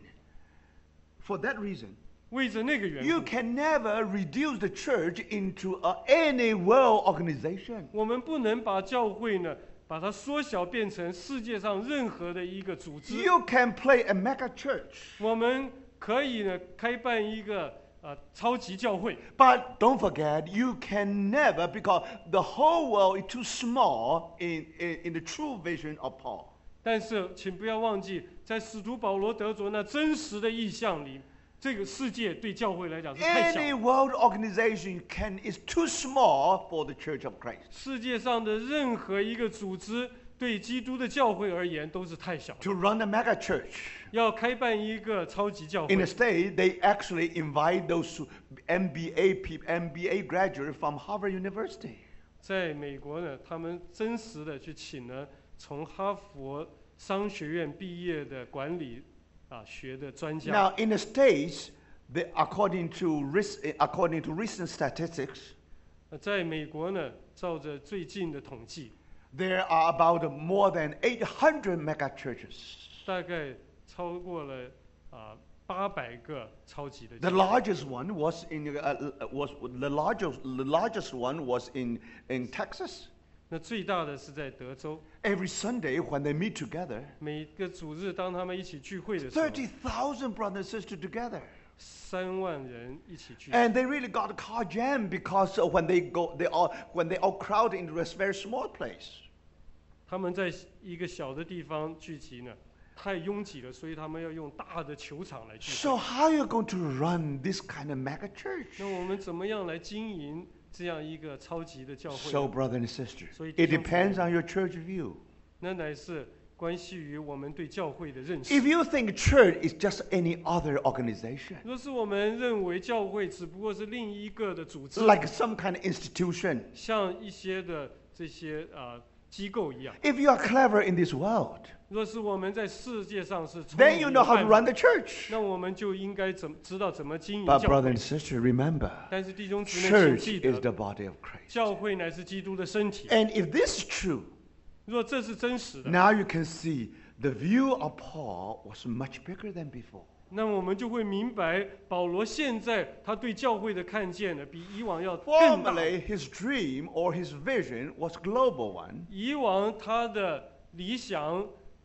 为着那个缘 you 故， can never reduce the church into any world organization. 我们不能把教会呢，把它缩小变成世界上任何的一个组织。 You can play a mega church, 我们可以呢开办一个超级教会， but don't forget, you can never, because the whole world is too small in the true vision of Paul. 但是请不要忘记，在使徒保罗得着那真实的意象里，这个世界对教会来讲是太小 Any。world organization is too small for the Church of Christ. 世界上的任何一个组织对基督的教会而言都是太小。 To run a mega church. 要开办一个超级教 In 会 the，States, they actually invite those MBA graduates from Harvard University. 在美国呢，他们真实的去请了从哈佛商学院毕业的管理学的专家。 Now, in the States, according to recent statistics, 在美国呢，照着最近的统计， there are about more than 800 mega churches. 大概超过了800个超级的 The 教会。 largest one was the largest one was in Texas. 那最大的是在德州， Every Sunday when they meet together, 每个主日当他们一起聚会的时候， 30,000 brothers and sisters together. 3万人一起聚。 And they really got a car jam because when they all crowd into a very small place. 他们在一个小的地方聚集呢，太拥挤了，所以他们要用大的球场来聚 So 会。 how are you going to run this kind of mega church? 那我们怎么样来经营这样一个超级的教会 So, 呢？ brother and sister, So it it depends depends on on your church view. 那乃是关系于我们对教会的认识。 If you think church is just any other organization, 若是我们认为教会只不过是另一个的组织， like some kind of institution, 像一些的这些机构一样， if you are clever in this world, 若是我们在世界上是聪 then 明 you 有 know how to 办 run 法， the church. 那我们就应该知道怎么经营 But 教 brother 会 and。sister, remember, 但是弟兄姊妹，请 church 记 is 得， the body of Christ. 教会乃是基督的身体。 And if this is true, 若这是真实的， now you can see the view of Paul was much bigger than before. 那么我们就会明白，保罗现在他对教会的看见呢，比以往要更大。 Formerly, his dream or his vision was global one. 以往他的理想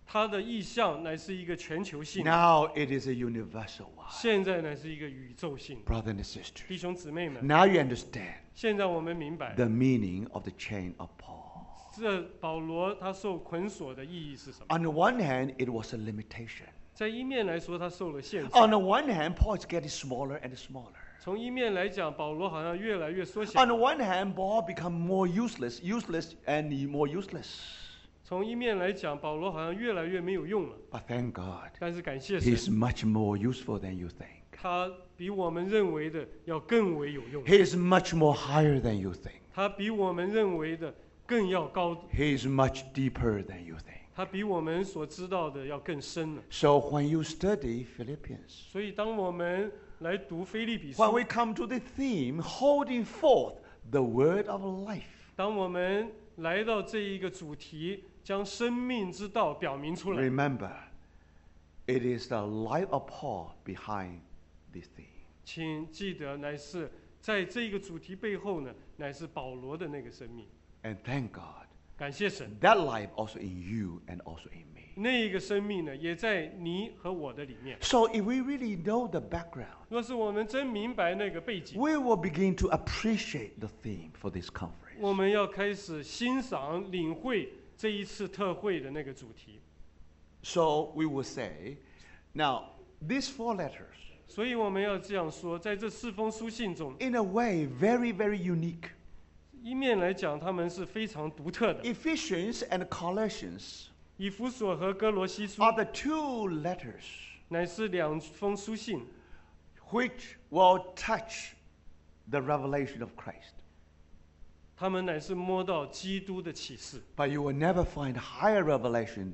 他的意向乃是一个全球性， Now it is a universal one. 现在乃是一个宇宙性。 Brothers and sisters, 弟兄姊妹们， now you understand 现在我们明白 the meaning of the chain of Paul. 这保罗他受捆锁的意义是什么？ On the one hand, it was a limitation. 在一面来说，他受了限制； On the one hand, Paul is getting smaller and smaller. 从一面来讲，保罗好像越来越缩小 On。the one hand, Paul become more useless and more useless. 从一面来讲，保罗好像越来越没有用了。 But thank God, 但是感谢 he's 神， much more useful than you think. 他比我们认为的要更为有用， He is much more higher than you think. 他比我们认为的更要高， He is much deeper than you think. 他比我们所知道的要更深了。 So when you study Philippians, 所以，当我们来读腓立比书 when，we come to the theme, holding forth the word of life, 当我们来到这一个主题，将生命之道表明出来， remember, it is the life of Paul behind this theme. 请记得，乃是在这一个主题背后呢，乃是保罗的那个生命。 And thank God, 感谢神， that life also in you and also in me. 那一个生命呢，也在你和我的里面。 So if we really know the background, 若是我们真明白那个背景， we will begin to appreciate the theme for this conference. 我们要开始欣赏、领会这一次特会的那个主题。 So we will say, now, these 4 letters, 所以我们要这样说，在这4封书信中， in a way, very, very unique. 一面来讲，他们是非常独特的。 Ephesians and Colossians 以弗所和哥罗西书 are the 2 letters 乃是2封书信， which will touch the revelation of Christ. 他们乃是摸到基督的启示。 But you will never find higher revelation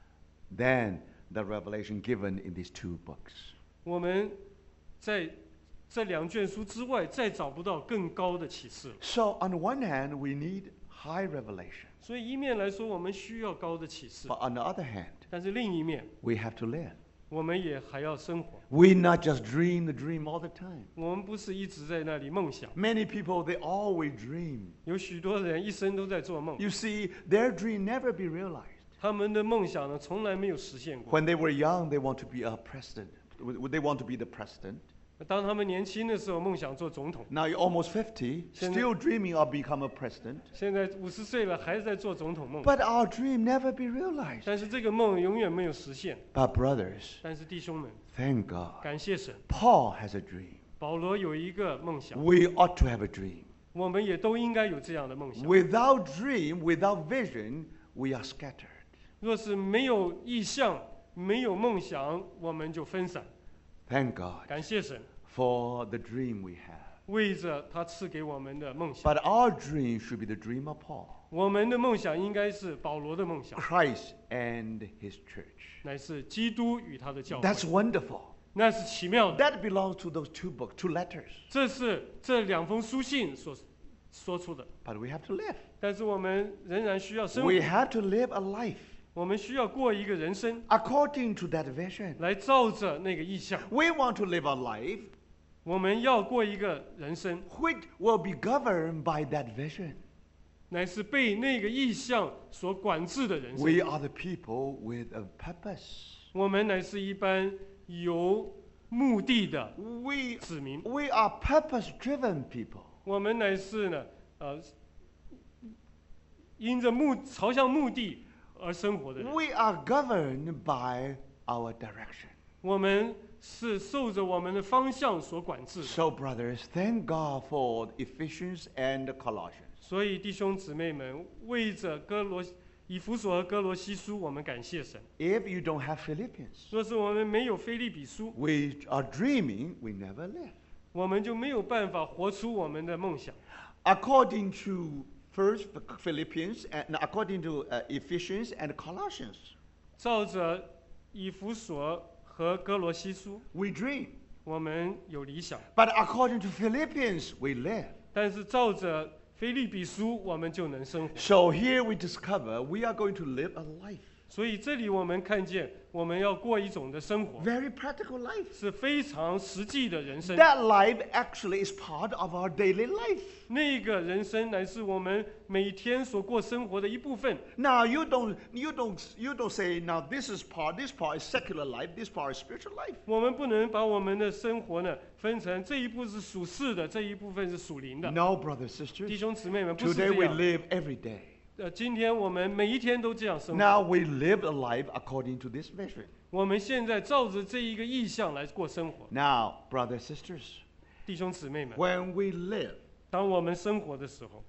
than the revelation given in these 2 books. 我们在这2卷书之外，再找不到更高的启示了。 So on the one hand, we need high revelation. 所以一面来说，我们需要高的启示， But on the other hand, 但是另一面， we have to live. 我们也还要生活。 We not just dream the dream all the time. 我们不是一直在那里梦想， Many people, they always dream. 有许多人一生都在做梦， You see, their dream never be realized. 他们的梦想呢，从来没有实现过。 When they were young, they want to be a president. They want to be the president. 当他们年轻的时候，梦想做总统； Now you're almost 50, still dreaming of become a president. 现在50岁了，还在做总统梦。 But our dream never be realized. 但是这个梦永远没有实现。 But brothers, 但是弟兄们， thank God. 感谢神， Paul has a dream. 保罗有一个梦想， We ought to have a dream. 我们也都应该有这样的梦想。 Without dream, without vision, we are scattered. 若是没有意向、没有梦想，我们就分散。 Thank God 感谢神， for the dream we have. 为着他赐给我们的梦想。 But our dream should be the dream of Paul, 我们的梦想应该是保罗的梦想， Christ and his church. 乃是基督与他的教会。 That's wonderful. 那是奇妙的。 That belongs to those 2 books, 2 letters. 这是这2封书信所说出的。 But we have to live. 但是我们仍然需要生活， We have to live a life 我们需要过一个人生， according to that vision. 来照着那个意向。 We want to live a life 我们要过一个人生， which will be governed by that vision. 乃是被那个意向所管制的人生。 We are the people with a purpose. 我们乃是一般有目的的 We 子民， are purpose-driven people. 我们乃是呢，因着朝向目的而生活的人。 We are governed by our direction. 我们是受着我们的方向所管制的。 So, brothers, thank God for Ephesians and Colossians. 所以弟兄姊妹们，为着以弗所和哥罗西书，我们感谢神。 If you don't have Philippians, 若是我们没有腓立比书， we are dreaming, we never live. 我们就没有办法活出我们的梦想。 According to First Philippians and according to Ephesians and Colossians, 照着以弗所和哥罗西书， we dream. 我们有理想； But according to Philippians, we live. 但是照着腓立比书，我们就能生活。 So here we discover we are going to live a life. 所以这里我们看见，我们要过一种的生活， very practical life. 是非常实际的人生。 That life actually is part of our daily life. 那个人生乃是我们每天所过生活的一部分。 Now you don't say now this part is secular life, this part is spiritual life. 我们不能把我们的生活呢分成这一部是属世的，这一部分是属灵的。 No, brothers and 弟 sisters. 兄姊妹们，不是 Today 这 we 样。 live every day. 今天我们每一天都这样生活。 Now we live a life according to this vision. 我们现在照着这一个意向来过生活。 Now, brothers and sisters, 弟兄姊妹们， when we live 当我们生活的时候，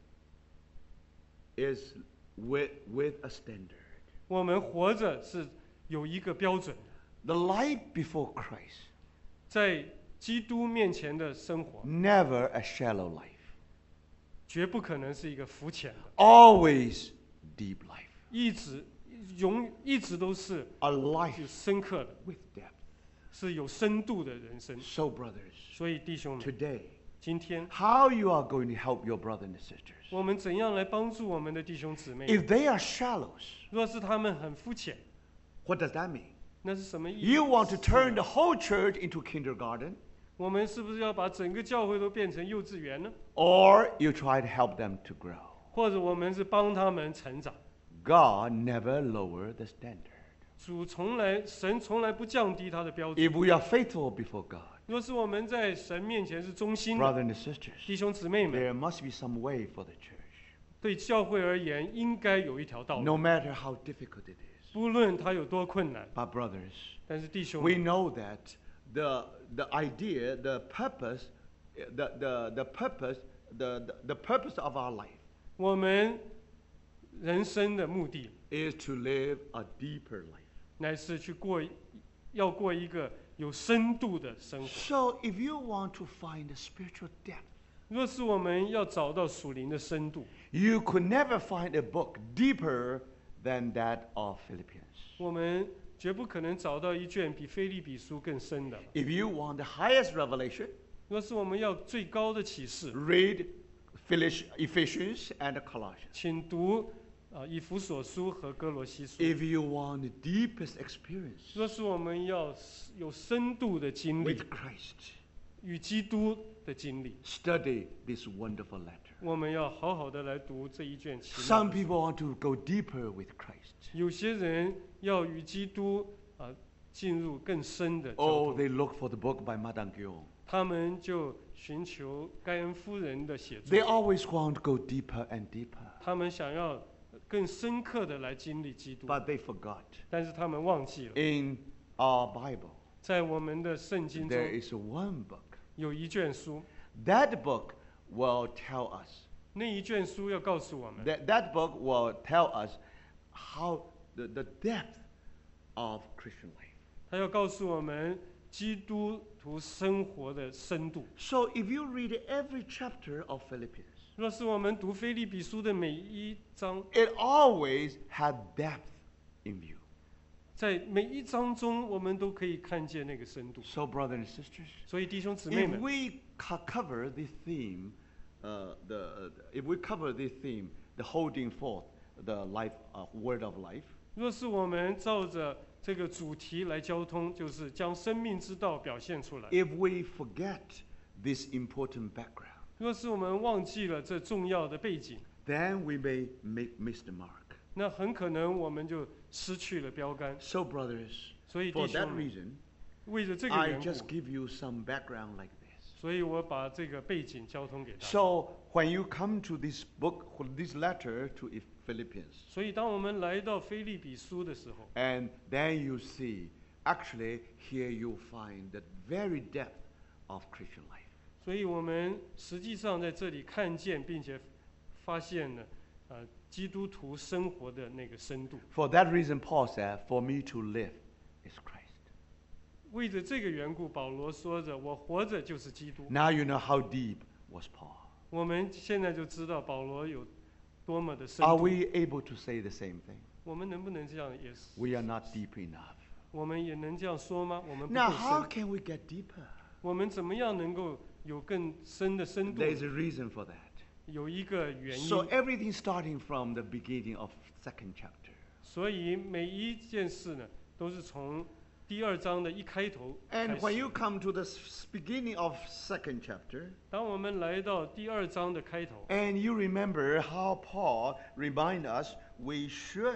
is with a standard. 我们活着是有一个标准的， The life before Christ, 在基督面前的生活， never a shallow life. 绝不可能是一个肤浅的， Always deep life. 一直都是 A 有 life 深刻的， with depth. 是有深度的人生。 So, brothers, 所以弟兄们， today, 今天 how you are going to help your brothers and sisters? 我们怎样来帮助我们的弟兄姊妹？ If they are shallows, 若是他们很肤浅， what does that mean? 那是什么意思？ You want to turn the whole church into kindergarten, 我们是不是要把整个教会都变成幼稚园呢？ or you try to help them to grow? 或者我们是帮他们成长？ God never lower the standard. 神从来不降低他的标准。 If we are faithful before God, 若是我们在神面前是忠心的， brothers and sisters, 弟兄姊妹们， there must be some way for the church. 对教会而言，应该有一条道 No 路， matter how difficult it is. 不论它有多困难。 But brothers, 但是弟兄 we 们， know that the idea, the purpose of our life 我们人生的目的 is to live a deeper life. 乃是要过一个有深度的生活。 So if you want to find the spiritual depth, 若是我们要找到属灵的深度， you could never find a book deeper than that of Philippians. 我们绝不可能找到一卷比腓立比书更深的。 If you want the highest revelation, 若是我们要最高的启示， read Ephesians and Colossians. 请读以弗所书和哥罗西书。 If you want the deepest experience 若是我们要有深度的经历 with Christ, 与基督的经历， study this wonderful letter. 我们要好好的来读这一卷奇妙 Some 的书。 people want to go deeper with Christ. 有些人要与基督进入更深的交 Oh, 通， they look for the book by Madame Guillaume. 他们就寻求盖恩夫人的写 They 作， always want to go deeper and deeper. 他们想要更深刻的来经历基督， But they forgot. 但是他们忘记了， In our Bible, 在我们的圣经 there 中 is one book. 有一卷书， That book will tell us. 那一卷书要告诉我们， That book will tell us how the depth of Christian life. 他要告诉我们基督徒生活的深度。 So if you read every chapter of Philippians, 若是我们读腓立比书的每一章， it always had depth in view. 在每一章中，我们都可以看见那个深度。 So, brothers and sisters, 所以弟兄姊妹 if 们， we cover the theme, the holding forth the life word of life, 若是我们照着这个主题来交通，就是将生命之道表现出来。 if we forget this important background, 若是我们忘记了这重要的背景， then we may miss the mark. 那很可能我们就失去了标杆。 So, brothers, 所以 for 弟 that 兄们， reason, 为了这个 I 缘 just 故， give you some background like this. 所以我把这个背景交通给大家。 So, when you come to this book, this letter to Philippians, 所以当我们来到腓立比书的时候， and then you see, actually, here you find the very depth of Christian life. 所以我们实际上在这里看见并且发现了，基督徒生活的那个深度。 For that reason, Paul said, "For me to live is Christ." 为着这个缘故，保罗说着：“我活着就是基督。” Now you know how deep was Paul. 我们现在就知道保罗有多么的深 Are 度。 we able to say the same thing? 我们能不能这样也是？ We are not deep enough. 我们也能这样说吗？我们不 Now, 够 how 深。 can we get deeper? 我们怎么样能够有更深的深度？ There's a reason for that. 有一个原 So 因。 everything starting from the beginning of second chapter. 所以每一件事呢，都是从第2章的一开头开 And when 始。 you come to the beginning of second chapter, 当我们来到第2章的开头， and you remember how Paul remind us we should,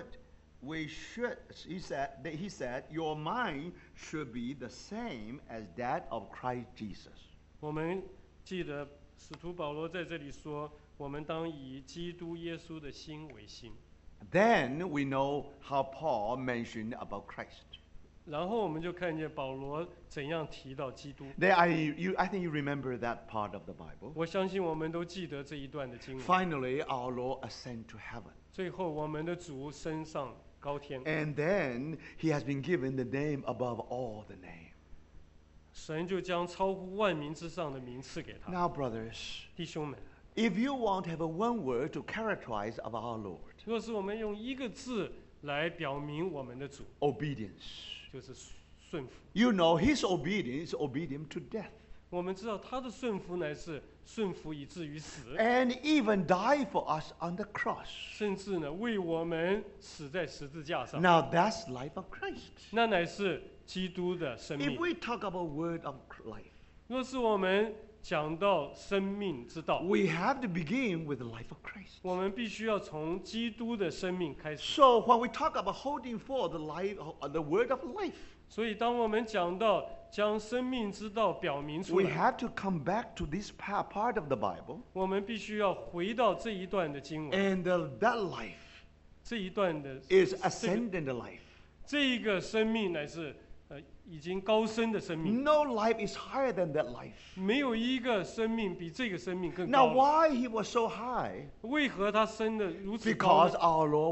he said, your mind should be the same as that of Christ Jesus. 我们记得使徒保罗在这里说，我们当以基督耶稣的心为心。 Then we know how Paul mentioned about Christ. 然后我们就看见保罗怎样提到基督。 I think you remember that part of the Bible. 我相信我们都记得这一段的经文。 Finally, our Lord ascended to heaven. 最后，我们的主升上高天， And then he has been given the name above all the name. 神就将超乎万民之上的名赐给他。 Now, brothers, 弟兄们， if you want to have a one word to characterize of our Lord, 若是我们用一个字来表明我们的主， obedience. 就是顺服。 You know his obedience is obedient to death. 我们知道他的顺服乃是顺服以至于死， And even die for us on the cross. 甚至呢为我们死在十字架上。 Now that's life of Christ. 那乃是基督的生 If 命。 we talk about word of life, 若是我们讲到生命之道， we have to begin with the life of Christ. 我们必须要从基督的生命开始。 So when we talk about holding for the life, the word of life, 所以，当我们讲到将生命之道表明出 we 来， have to come back to this part of the Bible, 我们必须要回到这一段的经文， and that life 这一段的 is ascendant life. 这一个生命乃是已经高升的生命， No life is higher than that life. 没有一个生命比这个生命更 Now, 高了。 why he was so high? 为何他升的如此高 Because 呢？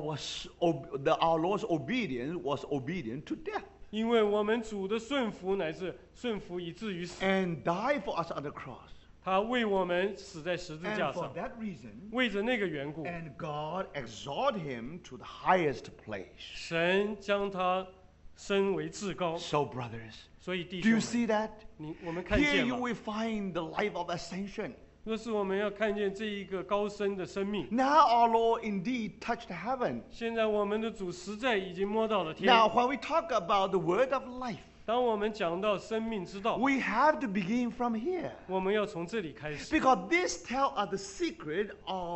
our Lord's obedience was obedient to death 因为我们主的顺服乃是顺服以至于死， and died for us on the cross. 他为我们死在十字 And 架 for 上， that reason, 为着那个缘故， and God exalted him to the highest place. 神将他升为至高。 So, brothers, 所以弟 do 兄 you 们， see that? 我们看 Here 见 you 吗？ will find the life of ascension. 若是我们要看见这一个高升的生命， Now our Lord indeed touched heaven. 现在我们的主实在已经摸到了天。 Now, when we talk about the word of life, 当我们讲到生命之道， we have to begin from here. 我们要从这里开始， Because this tells us the secret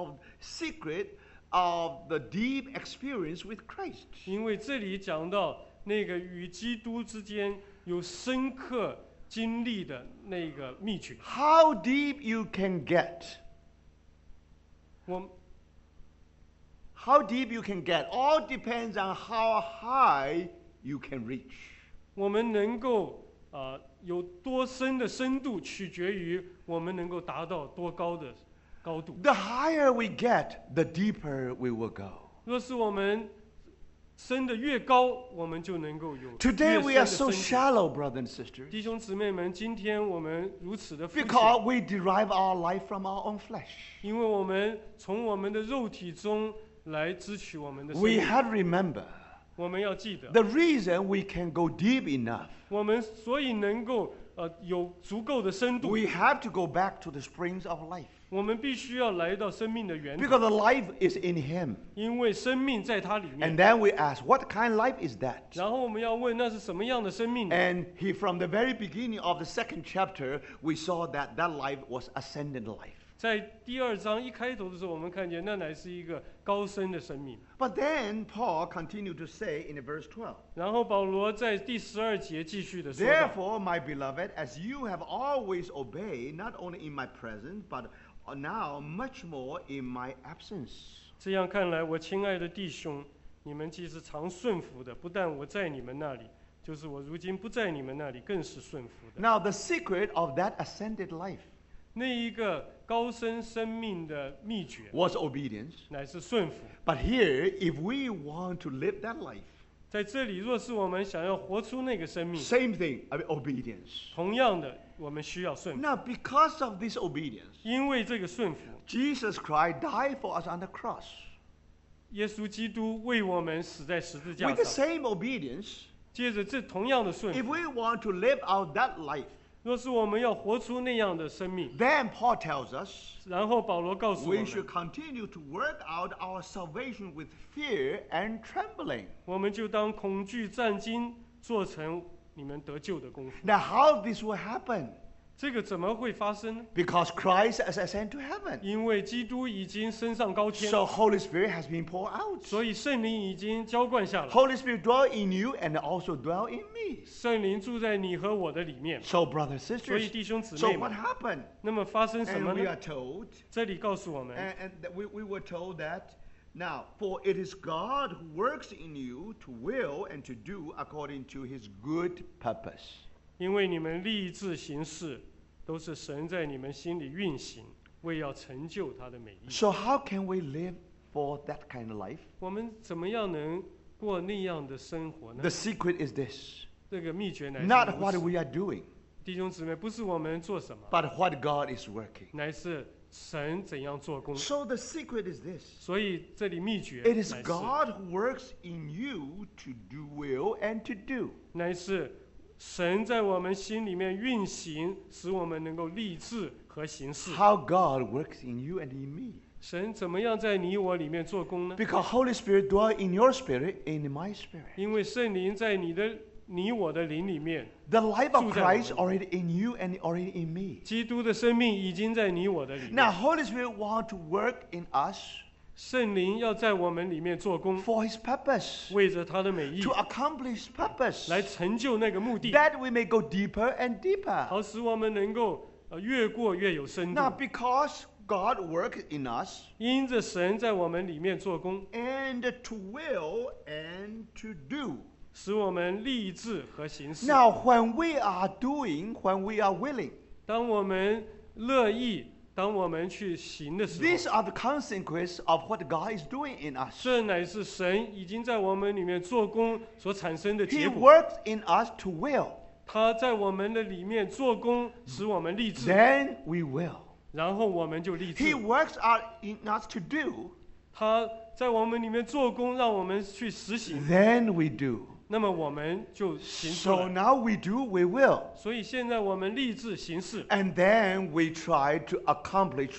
of the deep experience with Christ. 因为这里讲到那个与基督之间有深刻经历的那个秘诀。 How deep you can get, 我 how deep you can get, all depends on how high you can reach. 我们能够有多深的深度，取决于我们能够达到多高的高度。 The higher we get, the deeper we will go. 若是我们升得越高，我们就能够有 Today 越 we 深 are 的 so 深度。 shallow, brothers and sisters, 弟兄姊妹们，今天我们如此的肤浅， because we derive our life from our own flesh. 因为我们从我们的肉体中来支取我们的生 We 命。 have to remember 我们要记得， the reason we can go deep enough. 我们所以能够有足够的深度， We have to go back to the springs of life. 我们必须要来到生命的源头， Because the life is in Him. 因为生命在它里 And 面。 then we ask, what kind of life is that? 然后我们要问，那是什么样的生命呢？ And from the very beginning of the second chapter, we saw that life was ascendant life. 在第2章一开头的时候，我们看见那乃是一个高升的生命。 But then Paul continued to say in verse 12, 然后保罗在第12节继续的说道 Therefore, my beloved, as you have always obeyed, not only in my presence, but now much more in my absence. 这样看来，我亲爱的弟兄，你们既是常顺服的，不但我在你们那里，就是我如今不在你们那里，更是顺服的。 Now, the secret of that ascended life 那一个高升生命的秘诀， was obedience. 乃是顺服。 But here, if we want to live that life, 在这里，若是我们想要活出那个生命， same thing, obedience. 同样的，我们需要顺服。 Now, because of this obedience, 因为这个顺服， Jesus Christ died for us on the cross. 耶稣基督为我们死在十字架 With the 上。 same obedience, 接着，这同样的顺 if 服， we want to live out that life, 若是我们要活出那样的生命， then Paul tells us 然后保罗告诉我 we should 们， continue to work out our salvation with fear and trembling. 我们就当恐惧战兢，做成你们得救的功夫。 Now, how this will happen? 这个怎么会发生呢？ Because Christ has ascended to heaven. 因为基督已经升上高天， So Holy Spirit has been poured out. 所以圣灵已经浇灌下来， Holy Spirit dwell in you and also dwell in me. 圣灵住在你和我的里面。 So, brothers and 所以 sisters, 弟兄姊 so 妹 what 们， happened? 那么发生什么 And we 呢 are？told, 这里告诉我们， and we were told that now, for it is God who works in you to will and to do according to his good purpose. 因为你们立志行事，都是神在你们心里运行，为要成就他的美意。 So, how can we live for that kind of life? 我们怎么样能过那样的生活呢 The？secret is this 这个秘诀乃是 not 如 what 此 we are doing, 弟兄姊妹，不是我们做什么， but what God is working. 乃是神怎样做工。 So, the secret is this 所以这里秘诀 it is 乃是 God who works in you to do will and to do. 乃是神在我们心里面运行，使我们能够立志和行事。 How God works in you and in me. 神怎么样在你我里面做工呢？ Because Holy Spirit dwell in your spirit, in my spirit. 因为圣灵在你我的灵里面， The life of 住在我们 Christ already in you and already in me. 基督的生命已经在你我的里 Now, 面。 Holy Spirit want to work in us 圣灵要在我们里面做工， for His purpose, 为着他的美意 to accomplish purpose, 来成就那个目的， that we may go deeper and deeper. 好使我们能够越过越有深度 Now,。because God works in us 因着神在我们里面做工， and to will and to do. 使我们立志和行事。 Now, when we are doing, when we are willing, 当我们乐意，当我们去行的时 these 候， are the consequences of what God is doing in us. 这乃是神已经在我们里面做工所产生的 He 结果。 works in us to will. 他在我们的里面做工，使我们立志， Then we will. 然后我们就立 He 志。 works out in us to do. 他在我们里面做工，让我们去实行， Then we do. 那么我们就行出 So 来。 now we do, we will. 所以现在我们立志行事， And then we try to accomplish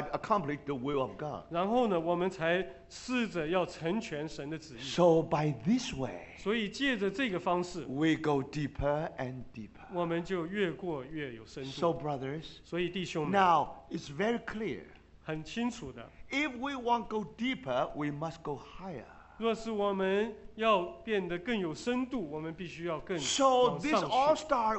the will of God. 然后呢，我们才试着要成全神的旨意。 So by this way, 所以借着这个方式， we go deeper and deeper. 我们就越过越有深 So 度。 brothers, 所以弟兄们， now it's very clear. 很清楚的， If we want to go deeper, we must go higher. 若是我们要变得更有深度，我们必须要更 So 往 this 上 all 去。 start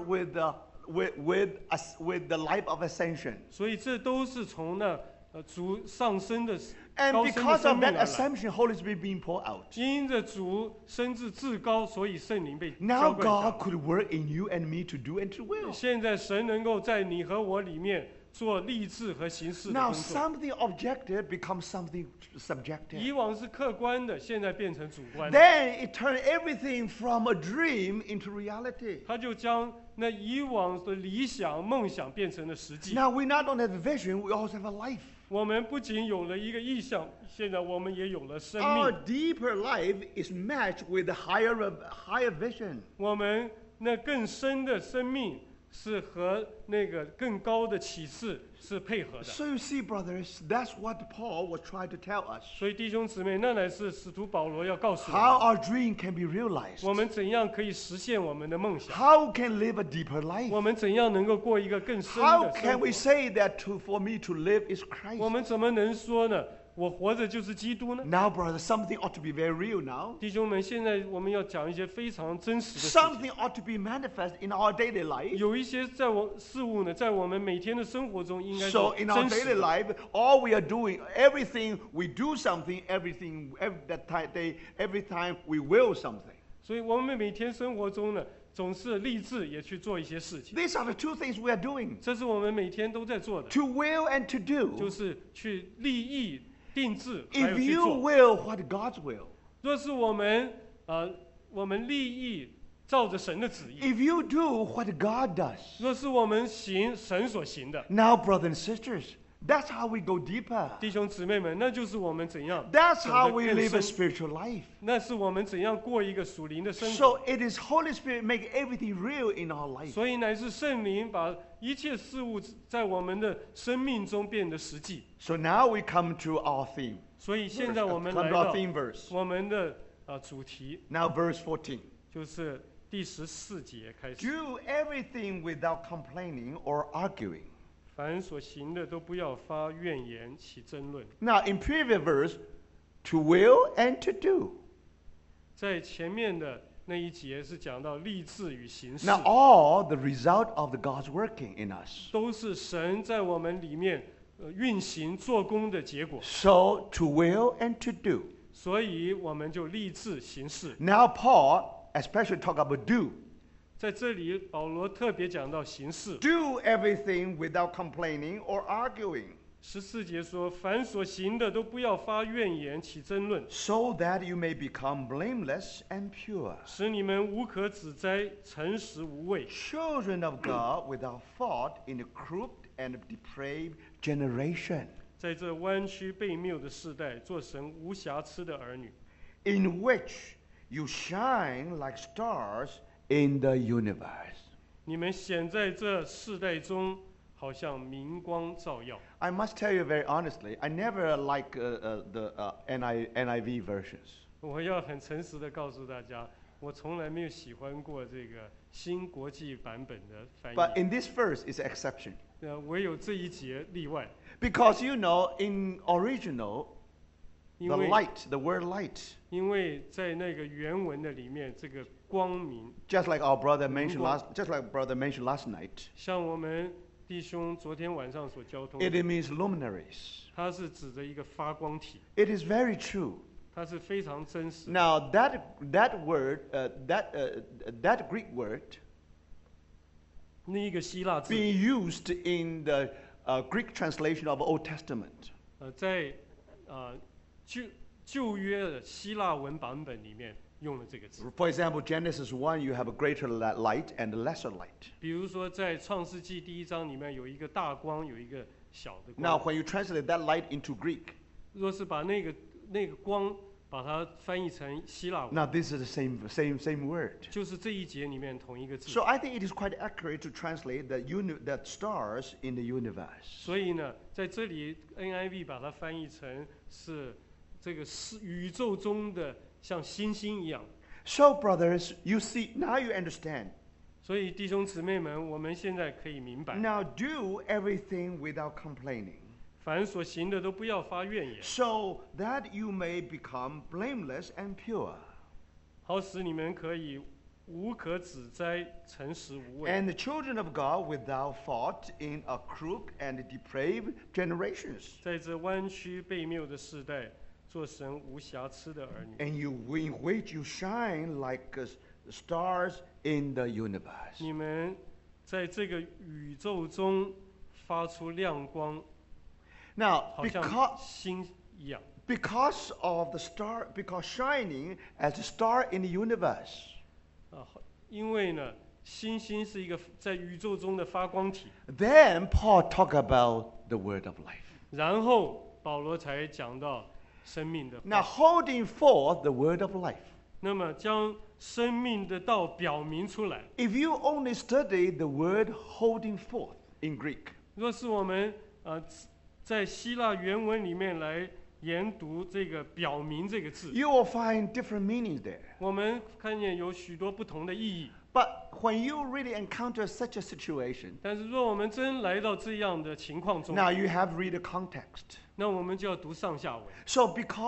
with the life of ascension. 所以这都是从那主上升的 And 高升的 because 生 of 命 that 而来。 assumption, Holy Spirit being poured out. 因着主升至至高，所以圣灵被浇 Now 灌下 God 来。 could work in you and me to do and to will. 现在神能够在你和我里面做立志和行事的 Now 工作。 something objective becomes something 以 subjective. 往是客观的，现在变成主观的。 Then it turned everything from a dream into reality. 他就将那以往的理想、梦想变成了实际。 Now we not only have a vision, we also have a life. 我们不仅有了一个意向，现在我们也有了生 Our 命。 deeper life is matched with the higher vision. 我们那更深的生命是和那个更高的启示是配合的。 So you see, brothers, that's what Paul was trying to tell us. 所以弟兄姊妹，那乃是使徒保罗要告诉我 How 们， our dream can be realized. 我们怎样可以实现我们的梦想， How can live a deeper life. 我们怎样能够过一个更深 How 的 can 生 we 活。 say that for me to live is 我 Christ? 们怎么能说呢？我活着就是基督呢？ Now, brothers, something ought to be very real now. 弟兄们，现在我们要讲一些非常真实的事情。 Something ought to be manifest in our daily life. 有一些事物呢，在我们每天的生活中应该是 So in our 真实 daily 的。 life, all we are doing, everything we do something, every time we will something. 所以我们每天生活中呢，总是立志也去做一些事情， These are the two things we are doing. 这是我们每天都在做的， To will and to 就 do. 是去立意定制，还有 If 去 you 做。 will what God's will. 若是我们立意照着神的旨意， If you do what God does. 若是我们行神所行的， Now, brothers and sisters, That's how we go deeper. 弟兄姊妹们，那就是我们怎样 That's 走 how 得 we 更 live a 深， spiritual life. 那是我们怎样过一个属灵的生 So 活。 it is Holy Spirit make everything real in our life. 所以乃是圣灵把一切事物在我们的生命中变得实际。 So now we come to our theme. 所以现在我们 Come 来 to our 到 theme verse. 我们的主题， Now verse 14. 就是第14节开始。 Do everything without complaining or arguing. 凡所行的都不要发怨言，起争论。 Now in previous verse, to will and to do. 在前面的那一节是讲到立志与行事， Now all the result of the God's working in us. 都是神在我们里面运行做工的结果。 So to will and to do. 所以我们就立志行事。 Now Paul especially talk about do. 在这里，保罗特别讲到行事。 Do everything without complaining or arguing, 14节说：“凡所行的，都不要发怨言，起争论， so that you may become blameless and pure, 使你们无可指摘，诚实无畏， children of God without fault in a crooked and depraved generation, 在这弯曲悖谬的世代，做神无瑕疵的儿女， in which you shine like stars in the universe.” 你们显在这世代中，好像明光照耀。” I must tell you very honestly, I never like the NIV versions. 我要很诚实的告诉大家，我从来没有喜欢过这个新国际版本的翻 But 译。 in this verse is an exception. 唯有这一节例外， Because you know, in original, 因 the 为 light, the word light, 因为在那个原文的里面，这个光明， just like our brother mentioned Well- last night, 像我们弟兄昨天晚上所交通 it 的， means luminaries. 它是指着一个发光体， It is very true. 它是非常真实。 Now that word, that Greek word 那一个希腊字， being used in the Greek translation of Old Testament, 在旧约的希腊文版本里面用了这个字。 for example, Genesis 1, you have a greater light and a lesser light. 比如说，在创世纪第1章里面有一个大光，有一个小的 Now, 光。 when you translate that light into Greek, 若是把那个光把它翻译成希腊文， now this is the same word. 就是这一节里面同一个字。 So I think it is quite accurate to translate the stars in the universe. 所以呢，在这里 NIV 把它翻译成是这个宇宙中的像星星一样。 So brothers, you see, now you understand. 所以弟兄姊妹们，我们现在可以明白， Now do everything without complaining, 凡所行的都不要发怨言， so that you may become blameless and pure, 好使你们可以无可指摘，诚实无畏。 and the children of God without fault in a crooked and depraved generations, 在这弯曲悖谬的世代，做神无瑕疵的儿女。 and in which you shine like stars in the universe. 你们在这个宇宙中发出亮光， Now, 好像 because 星一样。 because of the star, because shining as a star in the universe, 因为呢，星星是一个在宇宙中的发光体。 then Paul talk about the word of life. 然后保罗才讲到生命的 Now, 话。 holding forth the word of life. 那么将生命的道表明出来。 If you only study the word holding forth in Greek, 若是我们在希腊原文里面来研读这个“表明”这个字， you will find different meanings there. 我们看见有许多不同的意义。 But when you really encounter such a situation, 但是，若我们真来到这样的情况中， now you have to read the context. 那我们就要读上下文。 So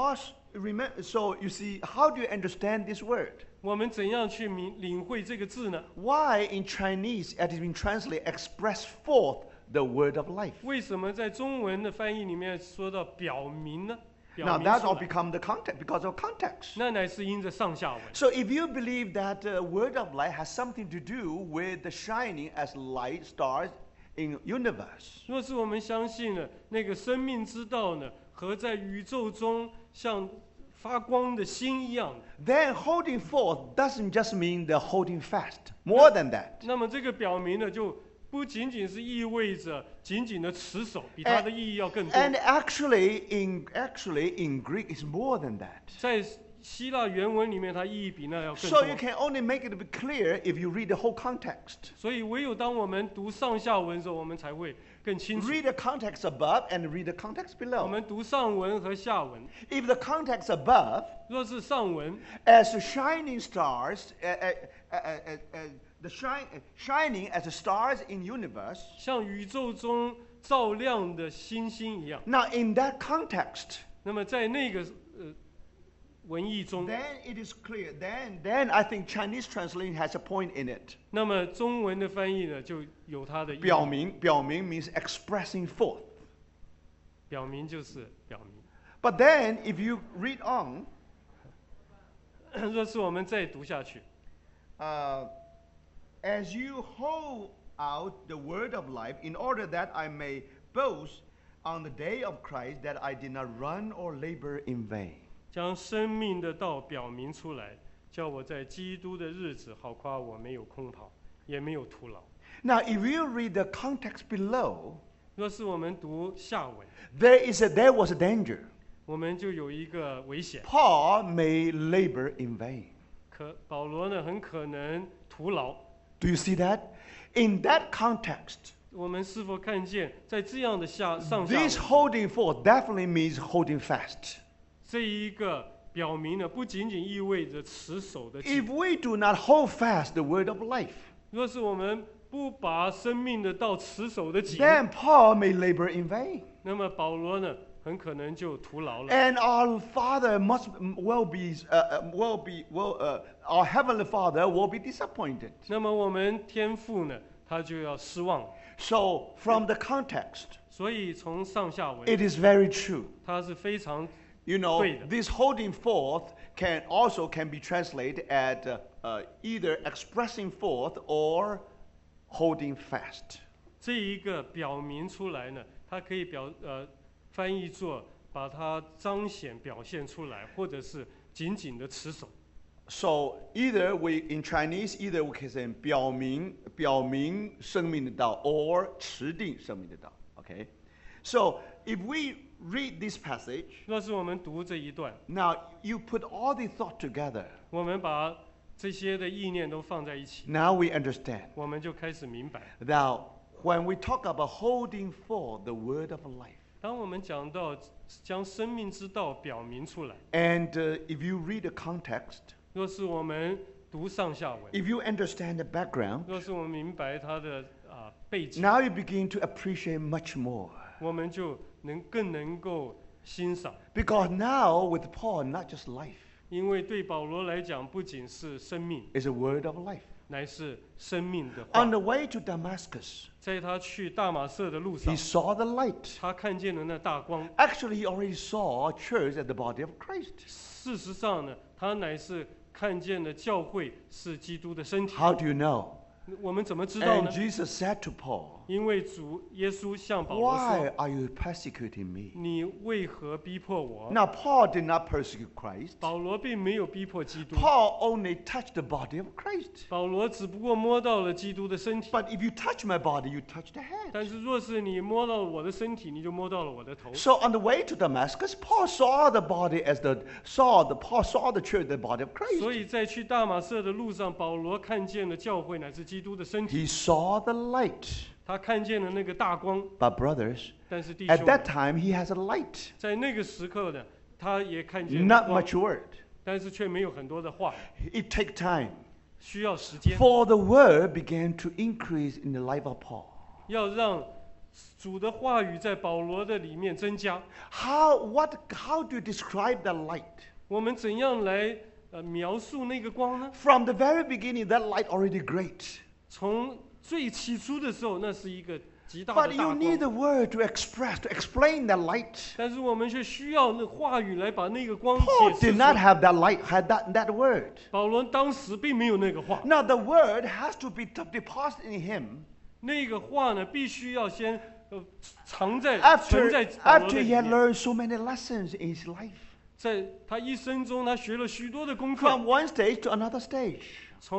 so you see, how do you understand this word? 我们怎样去领会这个字呢？ Why in Chinese it has been translated express forth the word of life? 为什么在中文的翻译里面说到表明呢？表 Now 明 that's 出 all 来， become the context because of context. 那乃是因着上下文。 So if you believe that word of life has something to do with the shining as light stars in universe, 若是我们相信了那个生命之道呢，和在宇宙中像发光的星一样， then holding forth doesn't just mean the holding fast. More than that. 那么这个表明呢，就不仅仅是意味着紧紧的持守，比它的意义要更多。 And actually in Greek, it's more than that. 在希腊原文里面，它意义比那要更 So 多 you。can only make it a bit clear if you read the whole context. 所以唯有当我们读上下文的时候，我们才会更清楚。 Read the context above and read the context 我 below. 们读上文和下文， If the context above, 若是上文 as shining stars, shining as the stars in universe. 像宇宙中照亮的星星一样， Now in that context, 那么在那个文意中， then it is clear. Then I think Chinese translation has a point in it. 那么中文的翻译呢，就有它的意义。 表明 means expressing forth. 表明就是表明。 But then if you read on, 若是我们再读下去， as you hold out the word of life, in order that I may boast on the day of Christ, that I did not run or labor in vain. 将生命的道表明出来，叫我在基督的日子好夸我没有空跑，也没有徒劳。 Now, if you read the context below, 若是我们读下文， there was a danger. 我们就有一个危险， Paul may labor in vain. 保罗呢很可能徒劳。 Do you see that? In that context, 我们是否看见，在这样的上下 this 文， holding forth definitely means holding fast. 这一个表明呢，不仅仅意味着持守的记。 If we do not hold fast the word of life, 若是我们不把生命的道持守的紧， then Paul may labor in vain. 那么保罗呢，很可能就徒劳了。 And our Father our Heavenly Father will be disappointed. 那么我们天父呢，他就要失望了。 So from the context, 所以从上下文， it is very true. 它是非常 You know, 对的。 this holding forth can be translated as either expressing forth or holding fast. 这一个表明出来呢，它可以翻译作把它彰显表现出来，或者是紧紧的持守。 So either in Chinese, either we can say 表明生命的道 or 持定生命的道. Okay? So if we read this passage, 若是我们读这一段， now you put all the thought together. 我们把这些的意念都放在一起， Now we understand. 我们就开始明白。 Now, when we talk about holding forth the word of life, 当我们讲到将生命之道表明出来， and if you read the context, 若是我们读上下文， if you understand the background, 若是我们明白它的背景， now you begin to appreciate much more. 我们就更能够欣赏。 Because now with Paul, not just life, 因为对保罗来讲，不仅是生命， it's a word of life. 乃是生命的话 On。the way to Damascus, 在他去大马色的路 he 上， saw the light. 他看见了那大光。 Actually, he already saw a church as the body of Christ. 事实上呢，他乃是看见了教会是基督的身体。 How do you know? 我们怎么知道 And 呢？ Jesus said to Paul, 因为主耶稣向保罗 "Why 说 are you persecuting me?" 你为何逼迫我？ Now, Paul did not persecute Christ. 保罗并没有逼迫基督， Paul only touched the body of Christ. 保罗只不过摸到了基督的身体。 But if you touch my body, you touch the head. 但是若是你摸到了我的身体，你就摸到了我的头。 So on the way to Damascus, Paul saw the body Paul saw the church, the body of 所 Christ. 以在去大马色的路上，保罗看见了教会乃是基督的身体， He saw the light. 他看见了那个大光。 But brothers, 但是弟 at 兄 that time he has a light, 在那个时刻呢，他也看见了 not 光， much word. 但是却没有很多的话， It takes time 需要时间， for the word began to increase in the life of Paul. 要让主的话语在保罗的里面增加。 How do you describe the light? 我们怎样来描述那个光呢？ From the very beginning, that light already great. 从最起初的时候，那是一个极大 But 的 you 大 need 光， the word to explain that light. 但是我们却需要那话语来把那个光 Paul 解释 did 出 not 来。 have that light, had that word. 保罗当时并没有那个话， Now the word has to be deposited in him 那个话呢，必须要先存在 after 保罗的 he 里 had 面。 learned so many lessons in his life. 在他一生中，他学了许多的功课， From one stage to another stage. 从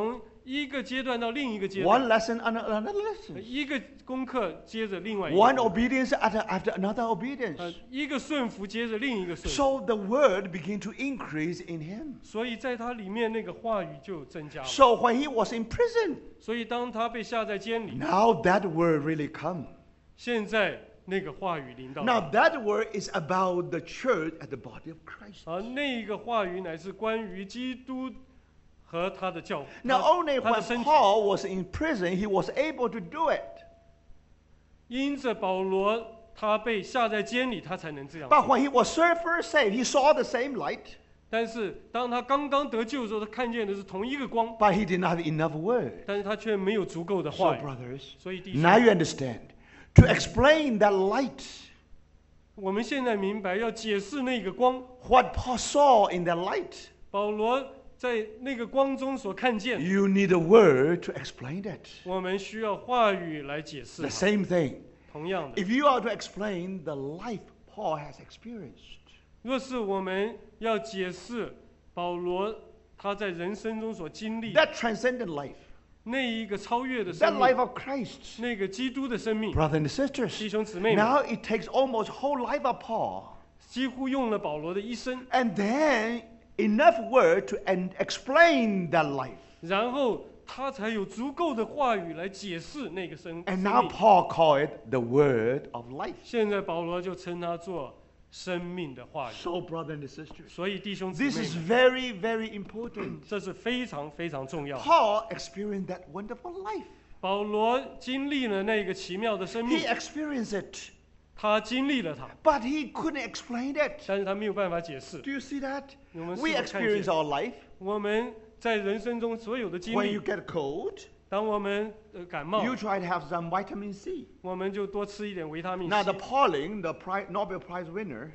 一个阶段到另一个阶段 One lesson another lesson. 一个功课接着另外一 One 个 obedience after another obedience. 一个顺服接着另一个顺服， So the word began to increase in him. 所以在他里面那个话语就增加了。 So when he was in prison, 所以当他被下在监里， now that word really come. 现在那个话语临到 Now 他， that word is about the church and the body of Christ. 而那一个话语乃是关于基督和他的教， Not only 他的 when 身体。 Paul was in prison, he was able to do it. 因着保罗他被下在监里，他才能这样 But 做。 when he was first saved, he saw the same light, 但是当他刚刚得救的时候，他看见的是同一个光， but he did not have enough word. 但是他却没有足够的 So 话语。 brothers, 所以弟兄， now you understand. To explain that light, 我们现在明白要解释那个光， what Paul saw in that light, 保罗在那个光中所看见， you need a word to explain that. 我们需要话语来解释 The 它。 same thing. 同样的， If you are to explain the life Paul has experienced, 若是我们要解释保罗他在人生中所经历 that transcendent life, 那一个超越的 that 生 life 命， of Christ, 那个基督的生命， brothers and sisters, 弟兄姊妹们， now it takes almost whole life of Paul, 几乎用了保罗的一生， and then enough word to explain that life. 然后他才有足够的话语来解释那个生 And 生 now 命。 Paul called it the word of life. 现在保罗就称它做生命的话语。 So, brothers and sisters, 所以弟兄姊 this 妹 is 们， very, very important. 这是非常非常重要的。 Paul experienced that wonderful life. 保罗经历了那个奇妙的生 He 命， experienced it, 他经历了它， but he couldn't explain it. 但是他没有办法解释。 Do you see that? 我们是 We 否看见 experience our life 我们在人生中所有的经 when 历 you，get a cold, 当我们感冒， you try to have some vitamin C. 我们就多吃一点维他命 Now, the C。 Pauling, the Nobel Prize winner,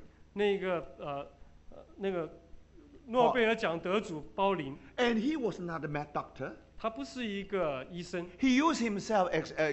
那个诺贝尔奖得主鲍林， and he was not a mad doctor. 他不是一个医生， He used himself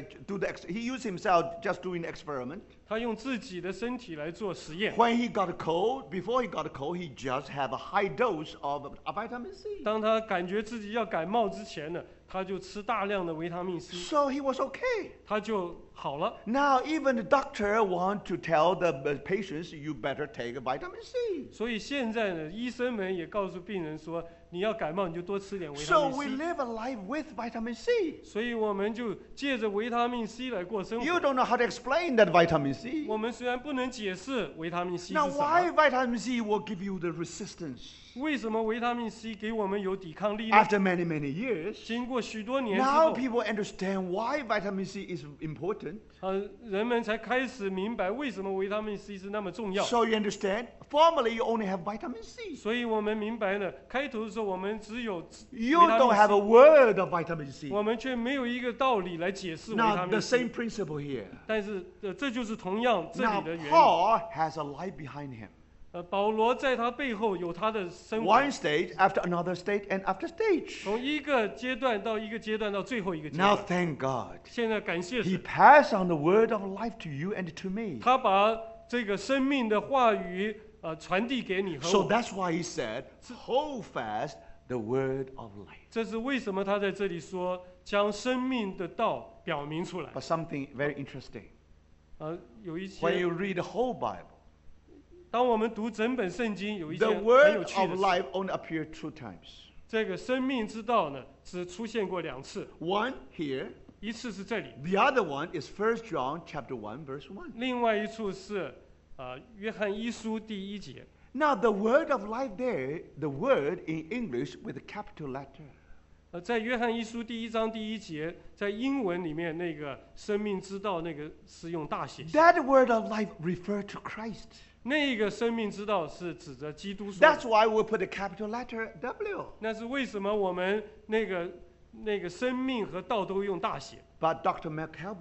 he used himself just doing experiment. 他用自己的身体来做实验。 When he got a cold, before he got a cold, he just had a high dose of vitamin C. 当他感觉自己要感冒之前呢，他就吃大量的维他命 C， So he was okay. 他就好了。 Now even the doctor want to tell the patients, you better take a vitamin C. 所以现在呢，医生们也告诉病人说，你要感冒你就多吃点维他 So 命 we C。 live a life with vitamin C. 所以我们就借着维他命 C 来过生 You 活。 don't know how to explain that vitamin C. 我们虽然不能解释维他命 C 是 Now 什 why 么， vitamin C will give you the resistance? 为什么维他命 C 给我们有抵抗力呢？ After many, many years, 经过许多年之 now 后， people understand why vitamin C is important. 人们才开始明白为什么维他命 C 是那么重要。 So you understand? Formerly, you only have vitamin C. 所以我们明白呢，开头的时候我们只有 You 维他 don't 命 have a C， word of vitamin C. 我们却没有一个道理来解释维他 Now, 命 the C。 same principle here. 但是这就是同样这 Now, 里的原理。 Paul has a life behind him. 保罗在他背后有他的生活， One stage after another stage and after stage. 从一个阶段到一个阶段到最后一个阶 Now, 段。 thank God. 现在感谢 He 神， passed on the word of life to you and to me. 他把这个生命的话语传递给你和 So 我。 that's why he said, hold fast the word of life. 这是为什么他在这里说将生命的道表明出来。 But something very interesting. 有一 When 些， you read the whole Bible, 当我们读整本圣经，有一些 the 很 word 有趣 of 的事。 life only appeared 2 times. 这个生命之道呢，只出现过2次， One here, 一次是这里， the other one is 1 John chapter 1 verse 1. 另外一处是约翰一书第1节。 Now the word of life there, the word in English with a capital letter. 在约翰一书第1章第1节，在英文里面那个生命之道那个是用大写写， That word of life referred to Christ. 那个生命之道是指着基督说 That's 的。 why we put a capital letter W. 那是为什么我们那个生命和道都用大写？ But Dr.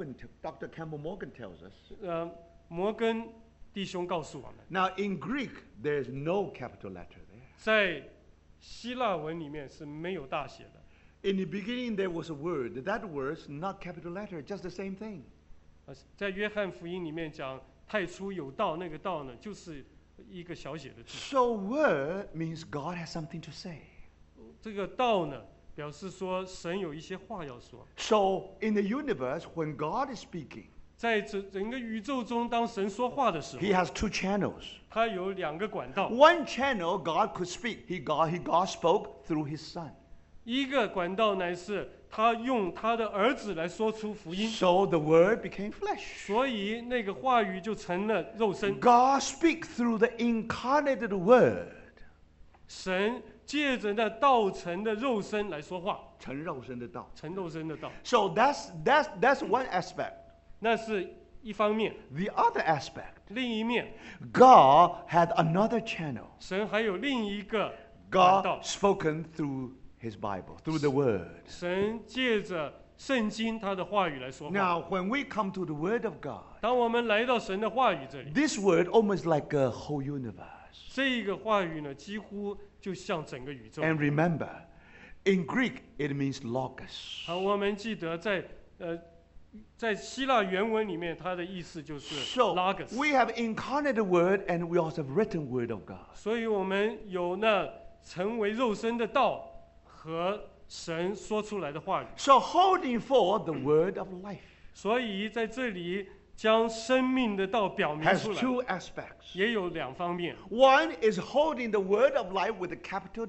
Campbell Morgan tells us. 摩根弟兄告诉我们， Now in Greek, there is no capital letter there. 在希腊文里面是没有大写的。 In the beginning, there was a word. That word's not capital letter, just the same thing. 在约翰福音里面讲太初有道，那个道呢就是一个小写的字。 So word means God has something to say. 这个道呢， 表示说神有一些话要说。 So in the universe, when God is speaking, 在整个宇宙中，当神说话的时候， He has two channels. 他有2个管道。 One channel, God could speak. God spoke through His Son. 一个管道乃是他用他的儿子来说出福音， So the Word became flesh. 所以那个话语就成了肉身。 God speaks through the incarnated Word. 神借着那道成的肉身来说话， 成肉身的道。 成肉身的道， So that's one aspect. 那是一方面。 The other aspect, 另一面， God had another channel. 神还有另一个管道 God，spoken through His Bible, through the Word. 神借着圣经他的话语来说话。 Now, when we come to the Word of God, 当我们来到神的话语这里， this Word almost like a whole universe. 这个话语呢，几乎就像整个宇宙。 And remember, in Greek it means logos. 好，我们记得在希腊原文里面，它的意思就是 So logos。 we have incarnated Word and we also have written Word of God. 所以我们有那成为肉身的道和神说出来的话语。 So holding forth the Word of life 所以在这里将生命的道表明 has 出来， two aspects. 也有2方面。 One is holding the Word of life with a capital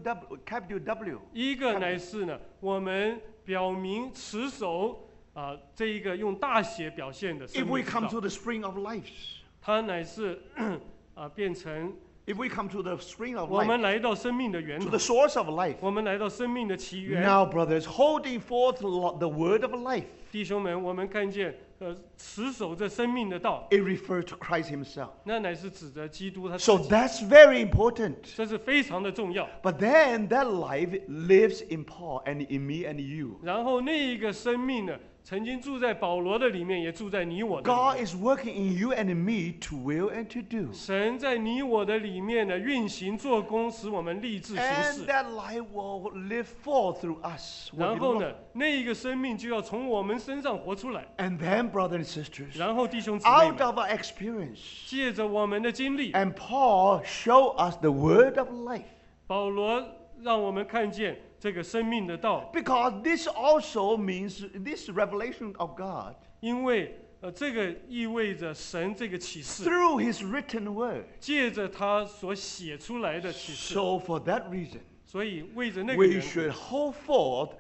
W. 一个乃是呢，我们表明持守这一个用大写表现的生 If we 命之 come 道， to the spring of life, 它乃是变成 if we come to the spring of 我们 life, 来到生命的源 to 头 the，source of life. 我们来到生命的起源。 Now, brothers, holding forth the Word of life, 弟兄们，我们看见持守这生命的道， it refers to Christ Himself. 那乃是指着基督他自 So 己， that's very important. 这是非常的重要。 But then that life lives in Paul and in me and you. 然后那一个生命呢，曾经住在保罗的里面，也住在你我的里 God 面。 is working in you and in me to will and to do. 神在你我的里面呢运行做工，使我们立志行 And 事。 that life will live forth through us. 然后呢，那一个生命就要从我们身上活出来。 And then, brothers and sisters, 然后弟兄姊妹 out 们， of our experience, 借着我们的经历， and Paul showed us the Word of life. 保罗让我们看见这个生命的道， Because this also means this revelation of God 因为这个意味着神这个启示， through His written Word. 借着他所写出来的启示。 So for that reason, 所以为着那个 we 缘 should 故， hold forth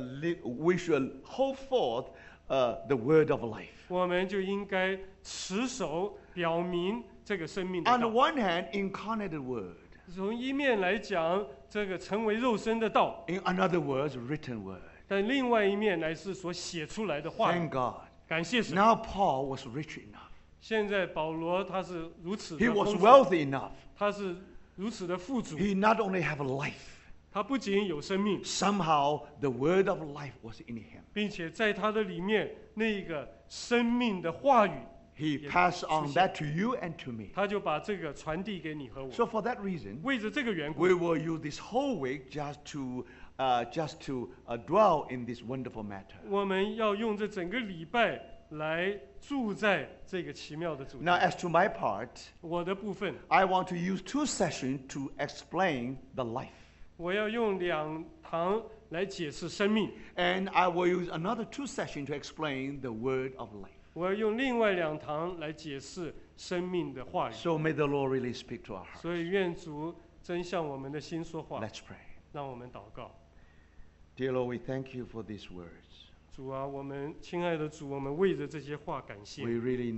the Word of life. 我们就应该持守表明这个生命的 On the 道。 one hand, incarnated Word. 从一面来讲，这个成为肉身的道， In other words, written Word. 但另外一面乃是所写出来的话语。 Thank God. 感谢神。 Now Paul was rich enough. 现在保罗他是如此 He 的 was 丰富， wealthy enough. 他是如此的富足， He not only have a life, 他不仅有生命， somehow the word of life was in him. 并且在他的里面那个生命的话语， He Yeah, passed on 出现。 that to you and to me. 他就把这个传递给你和我。 So for that reason, 为着这个缘故 we，will use this whole week just to dwell in this wonderful matter. 我们要用这整个礼拜来住在这个奇妙的主题。 Now, as to my part, 我的部分， I want to use 2 sessions to explain the life. 我要用2堂来解释生命， And I will use another 2 sessions to explain the word of life. 我要用另外2堂来解释生命的话语。 So may the Lord really speak to our hearts. 所以愿主真向我们的心说话， Let's pray. 让我们祷告。 Dear Lord, we thank you for these words. 主啊，我们亲爱的主，我们为着这些话感谢 We really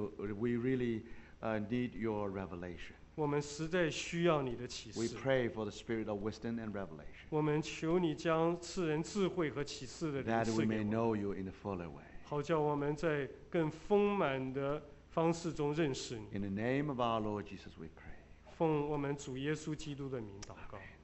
need your revelation. 我们实在需要你的启 We 示。 pray for the spirit of wisdom and revelation, 我们求你将赐人智慧和启示的灵 that 赐 we 给 may 我们， know you in a fuller way. 好叫我们在更丰满的方式中认识你。 In the name of our Lord Jesus, we pray. 奉我们主耶稣基督的名祷告。